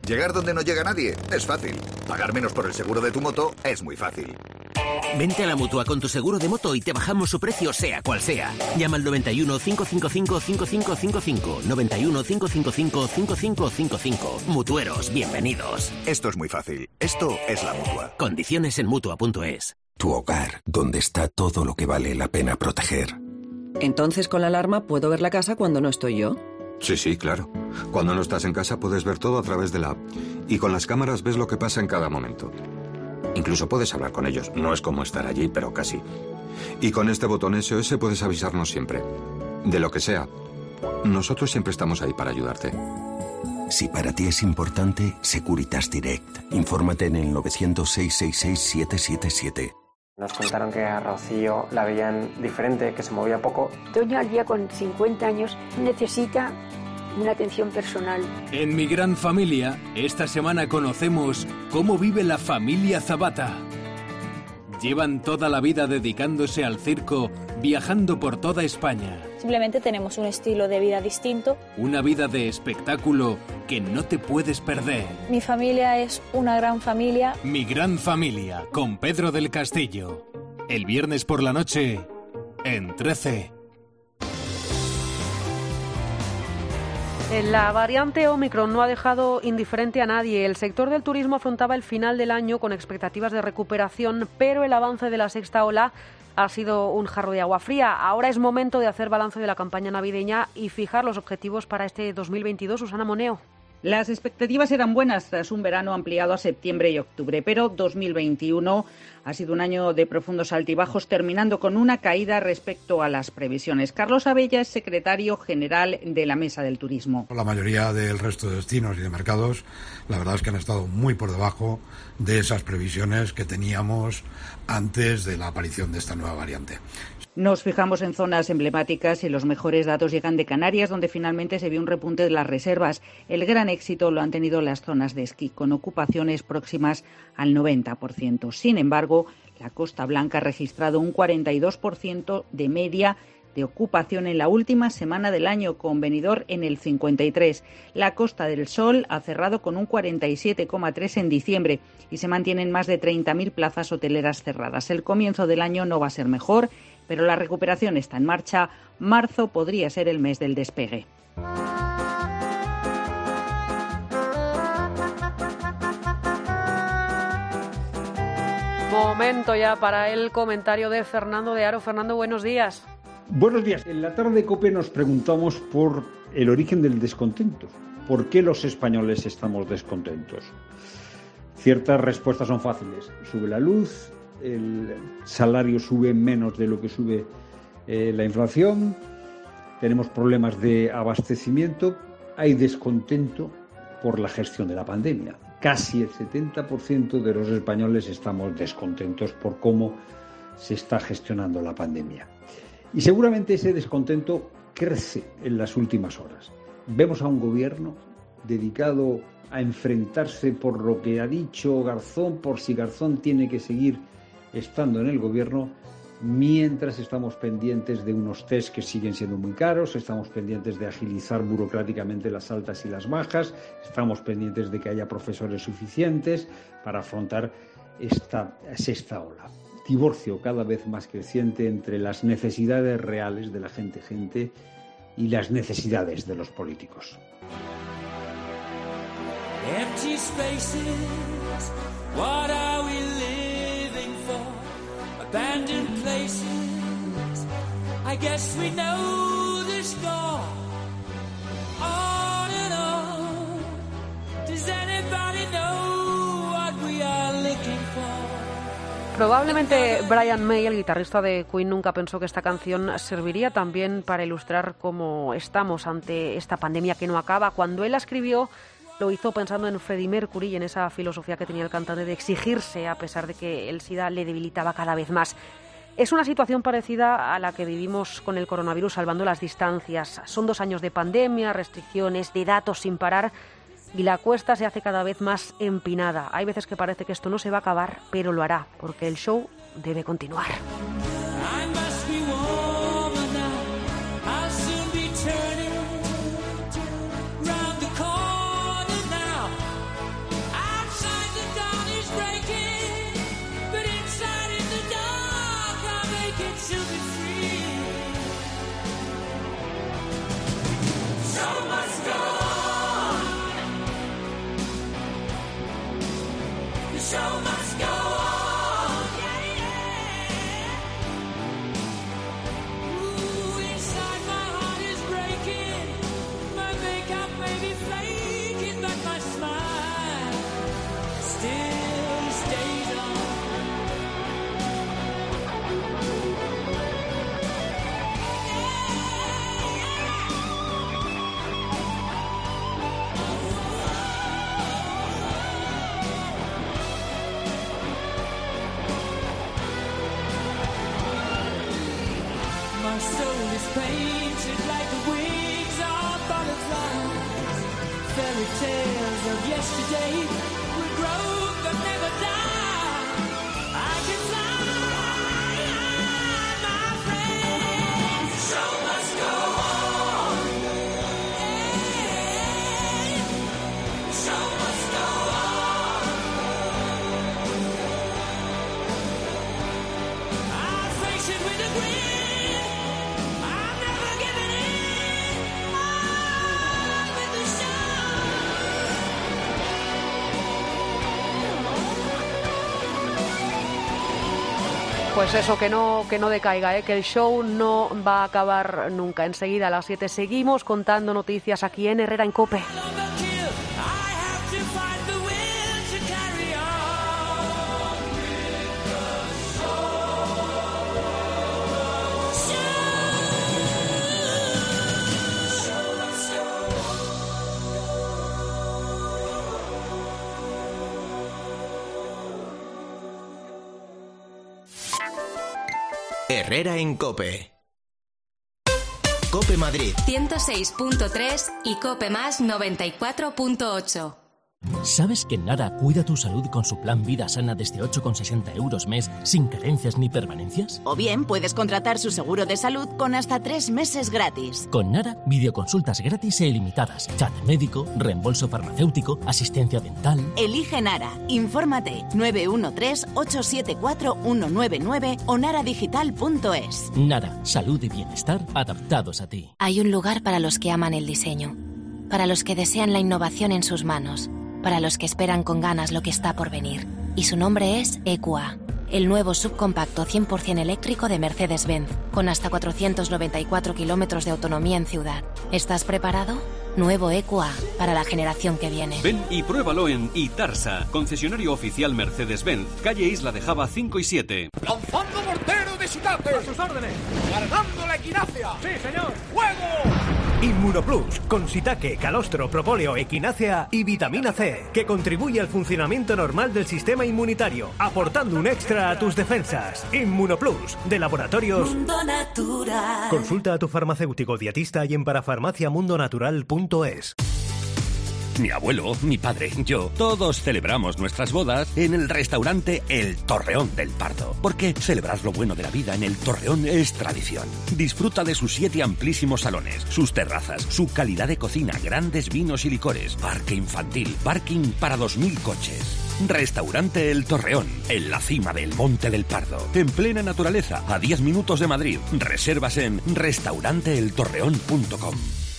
Llegar donde no llega nadie es fácil. Pagar menos por el seguro de tu moto es muy fácil. Vente a la Mutua con tu seguro de moto y te bajamos su precio sea cual sea. Llama al noventa y uno, cinco cinco cinco, cinco cinco cinco cinco. noventa y uno, cinco cinco cinco, cinco cinco cinco cinco. Mutueros, bienvenidos. Esto es muy fácil. Esto es la Mutua. Condiciones en Mutua punto es. Tu hogar, donde está todo lo que vale la pena proteger. Entonces, con la alarma puedo ver la casa cuando no estoy yo. Sí, sí, claro. Cuando no estás en casa puedes ver todo a través de la app. Y con las cámaras ves lo que pasa en cada momento. Incluso puedes hablar con ellos. No es como estar allí, pero casi. Y con este botón S O S puedes avisarnos siempre. De lo que sea. Nosotros siempre estamos ahí para ayudarte. Si para ti es importante, Securitas Direct. Infórmate en el nueve cero cero, seis seis seis, siete siete siete. Nos contaron que a Rocío la veían diferente, que se movía poco. Doña Alía, con cincuenta años, necesita una atención personal. En Mi Gran Familia, esta semana conocemos cómo vive la familia Zabata. Llevan toda la vida dedicándose al circo, viajando por toda España. Simplemente tenemos un estilo de vida distinto. Una vida de espectáculo que no te puedes perder. Mi familia es una gran familia. Mi Gran Familia, con Pedro del Castillo. El viernes por la noche, en trece. La variante Omicron no ha dejado indiferente a nadie. El sector del turismo afrontaba el final del año con expectativas de recuperación, pero el avance de la sexta ola ha sido un jarro de agua fría. Ahora es momento de hacer balance de la campaña navideña y fijar los objetivos para este dos mil veintidós. Susana Moneo. Las expectativas eran buenas tras un verano ampliado a septiembre y octubre, pero dos mil veintiuno ha sido un año de profundos altibajos, terminando con una caída respecto a las previsiones. Carlos Abella es secretario general de la Mesa del Turismo. La mayoría del resto de destinos y de mercados, la verdad es que han estado muy por debajo de esas previsiones que teníamos antes de la aparición de esta nueva variante. Nos fijamos en zonas emblemáticas y los mejores datos llegan de Canarias, donde finalmente se vio un repunte de las reservas. El gran éxito lo han tenido las zonas de esquí, con ocupaciones próximas al noventa por ciento. Sin embargo, la Costa Blanca ha registrado un cuarenta y dos por ciento de media de ocupación en la última semana del año, con Benidorm en el cincuenta y tres por ciento. La Costa del Sol ha cerrado con un cuarenta y siete coma tres por ciento en diciembre y se mantienen más de treinta mil plazas hoteleras cerradas. El comienzo del año no va a ser mejor, pero la recuperación está en marcha. Marzo podría ser el mes del despegue. Momento ya para el comentario de Fernando de Aro. Fernando, buenos días. Buenos días. En la tarde de COPE nos preguntamos por el origen del descontento. ¿Por qué los españoles estamos descontentos? Ciertas respuestas son fáciles. Sube la luz, el salario sube menos de lo que sube eh, la inflación, tenemos problemas de abastecimiento, hay descontento por la gestión de la pandemia. Casi el setenta por ciento de los españoles estamos descontentos por cómo se está gestionando la pandemia. Y seguramente ese descontento crece en las últimas horas. Vemos a un gobierno dedicado a enfrentarse por lo que ha dicho Garzón, por si Garzón tiene que seguir estando en el gobierno, mientras estamos pendientes de unos test que siguen siendo muy caros, estamos pendientes de agilizar burocráticamente las altas y las bajas, estamos pendientes de que haya profesores suficientes para afrontar esta sexta ola. Divorcio cada vez más creciente entre las necesidades reales de la gente, gente y las necesidades de los políticos. Empty spaces, what are we living for? Abandoned places, I guess we know the score. On and on, does anybody know what we are looking for? Probablemente Brian May, el guitarrista de Queen, nunca pensó que esta canción serviría también para ilustrar cómo estamos ante esta pandemia que no acaba. Cuando él la escribió, lo hizo pensando en Freddie Mercury y en esa filosofía que tenía el cantante de exigirse a pesar de que el SIDA le debilitaba cada vez más. Es una situación parecida a la que vivimos con el coronavirus, salvando las distancias. Son dos años de pandemia, restricciones, de datos sin parar, y la cuesta se hace cada vez más empinada. Hay veces que parece que esto no se va a acabar, pero lo hará, porque el show debe continuar. show must go on. Yeah, yeah. Ooh, inside my heart is breaking. My makeup may be flaking, but my smile still stays on. My soul is painted like the wings of butterflies. Fairy tales of yesterday will grow but never die. I can fly, my friend. The show must go on. Yeah. The show must go on. I'll face it with a grin. Pues eso, que no, que no decaiga, ¿eh? Que el show no va a acabar nunca. Enseguida a las siete seguimos contando noticias aquí en Herrera en COPE. Herrera en COPE. COPE Madrid ciento seis punto tres y COPE Más noventa y cuatro punto ocho. ¿Sabes que Nara cuida tu salud con su plan Vida Sana desde ocho con sesenta euros mes, sin carencias ni permanencias? O bien puedes contratar su seguro de salud con hasta tres meses gratis. Con Nara, videoconsultas gratis e ilimitadas, chat médico, reembolso farmacéutico, asistencia dental. Elige Nara. Infórmate nueve uno tres, ocho siete cuatro, uno nueve nueve o naradigital punto es. Nara, salud y bienestar adaptados a ti. Hay un lugar para los que aman el diseño, para los que desean la innovación en sus manos, para los que esperan con ganas lo que está por venir. Y su nombre es E Q A, el nuevo subcompacto cien por ciento eléctrico de Mercedes-Benz, con hasta cuatrocientos noventa y cuatro kilómetros de autonomía en ciudad. ¿Estás preparado? Nuevo E Q A, para la generación que viene. Ven y pruébalo en Itarsa, concesionario oficial Mercedes-Benz, calle Isla de Java cinco y siete. ¡Lanzando mortero de Sitate! ¡A sus órdenes! ¡Cargando la equinacia! ¡Sí, señor! ¡Fuego! Inmunoplus, con Shiitake, calostro, propóleo, equinácea y vitamina C, que contribuye al funcionamiento normal del sistema inmunitario, aportando un extra a tus defensas. Inmunoplus, de Laboratorios Mundo Natural. Consulta a tu farmacéutico dietista y en parafarmaciamundonatural punto es. Mi abuelo, mi padre, yo, todos celebramos nuestras bodas en el restaurante El Torreón del Pardo. Porque celebrar lo bueno de la vida en El Torreón es tradición. Disfruta de sus siete amplísimos salones, sus terrazas, su calidad de cocina, grandes vinos y licores, parque infantil, parking para dos mil coches. Restaurante El Torreón, en la cima del Monte del Pardo, en plena naturaleza, a diez minutos de Madrid. Reservas en restaurante el torreón punto com.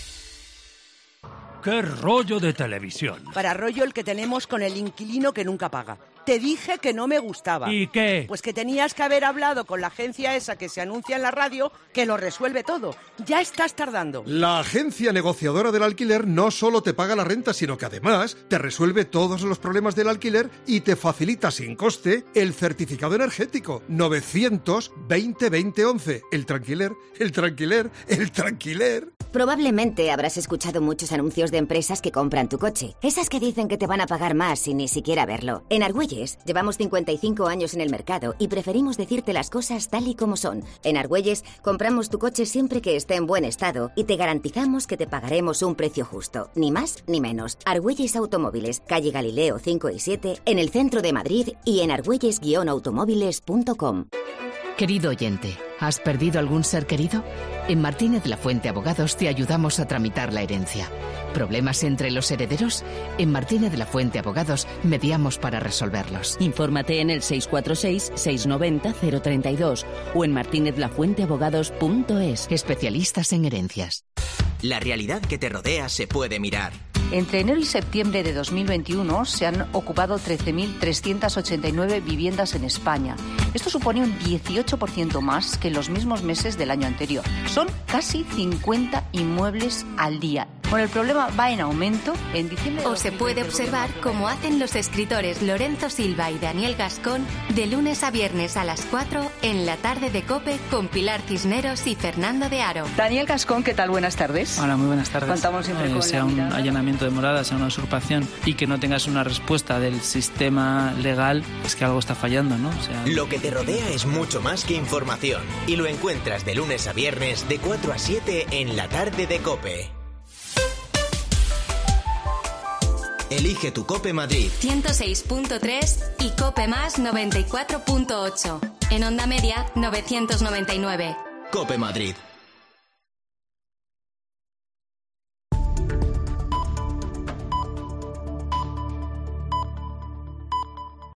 ¡Qué rollo de televisión! Para rollo el que tenemos con el inquilino que nunca paga. Te dije que no me gustaba. ¿Y qué? Pues que tenías que haber hablado con la agencia esa que se anuncia en la radio, que lo resuelve todo. Ya estás tardando. La agencia negociadora del alquiler no solo te paga la renta, sino que además te resuelve todos los problemas del alquiler y te facilita sin coste el certificado energético. novecientos veinte veinte once. El tranquiler, el tranquiler, el tranquiler. Probablemente habrás escuchado muchos anuncios de empresas que compran tu coche. Esas que dicen que te van a pagar más sin ni siquiera verlo. En Argüelles llevamos cincuenta y cinco años en el mercado y preferimos decirte las cosas tal y como son. En Argüelles compramos tu coche siempre que esté en buen estado y te garantizamos que te pagaremos un precio justo. Ni más ni menos. Argüelles Automóviles, calle Galileo cinco y siete, en el centro de Madrid y en argüelles guion automóviles punto com. Querido oyente, ¿has perdido algún ser querido? En Martínez La Fuente Abogados te ayudamos a tramitar la herencia. ¿Problemas entre los herederos? En Martínez La Fuente Abogados mediamos para resolverlos. Infórmate en el seis cuatro seis, seis nueve cero, cero tres dos o en martínez la fuente abogados punto es. Especialistas en herencias. La realidad que te rodea se puede mirar, Entre enero y septiembre de dos mil veintiuno se han ocupado trece mil trescientas ochenta y nueve viviendas en España. Esto supone un dieciocho por ciento más que en los mismos meses del año anterior. Son casi cincuenta inmuebles al día. Bueno, el problema va en aumento. En diciembre O se puede observar cómo hacen los escritores Lorenzo Silva y Daniel Gascón de lunes a viernes a las cuatro en la tarde de COPE con Pilar Cisneros y Fernando de Aro. Daniel Gascón, ¿qué tal? Buenas tardes. Hola, muy buenas tardes. Contamos siempre Eh, con sea la un mirada. allanamiento de morada, sea una usurpación y que no tengas una respuesta del sistema legal, es que algo está fallando, ¿no? O sea, Lo que te rodea es mucho más que información y lo encuentras de lunes a viernes de cuatro a siete en la tarde de COPE. Elige tu COPE Madrid. ciento seis punto tres y COPE más noventa y cuatro punto ocho. En onda media novecientos noventa y nueve. COPE Madrid.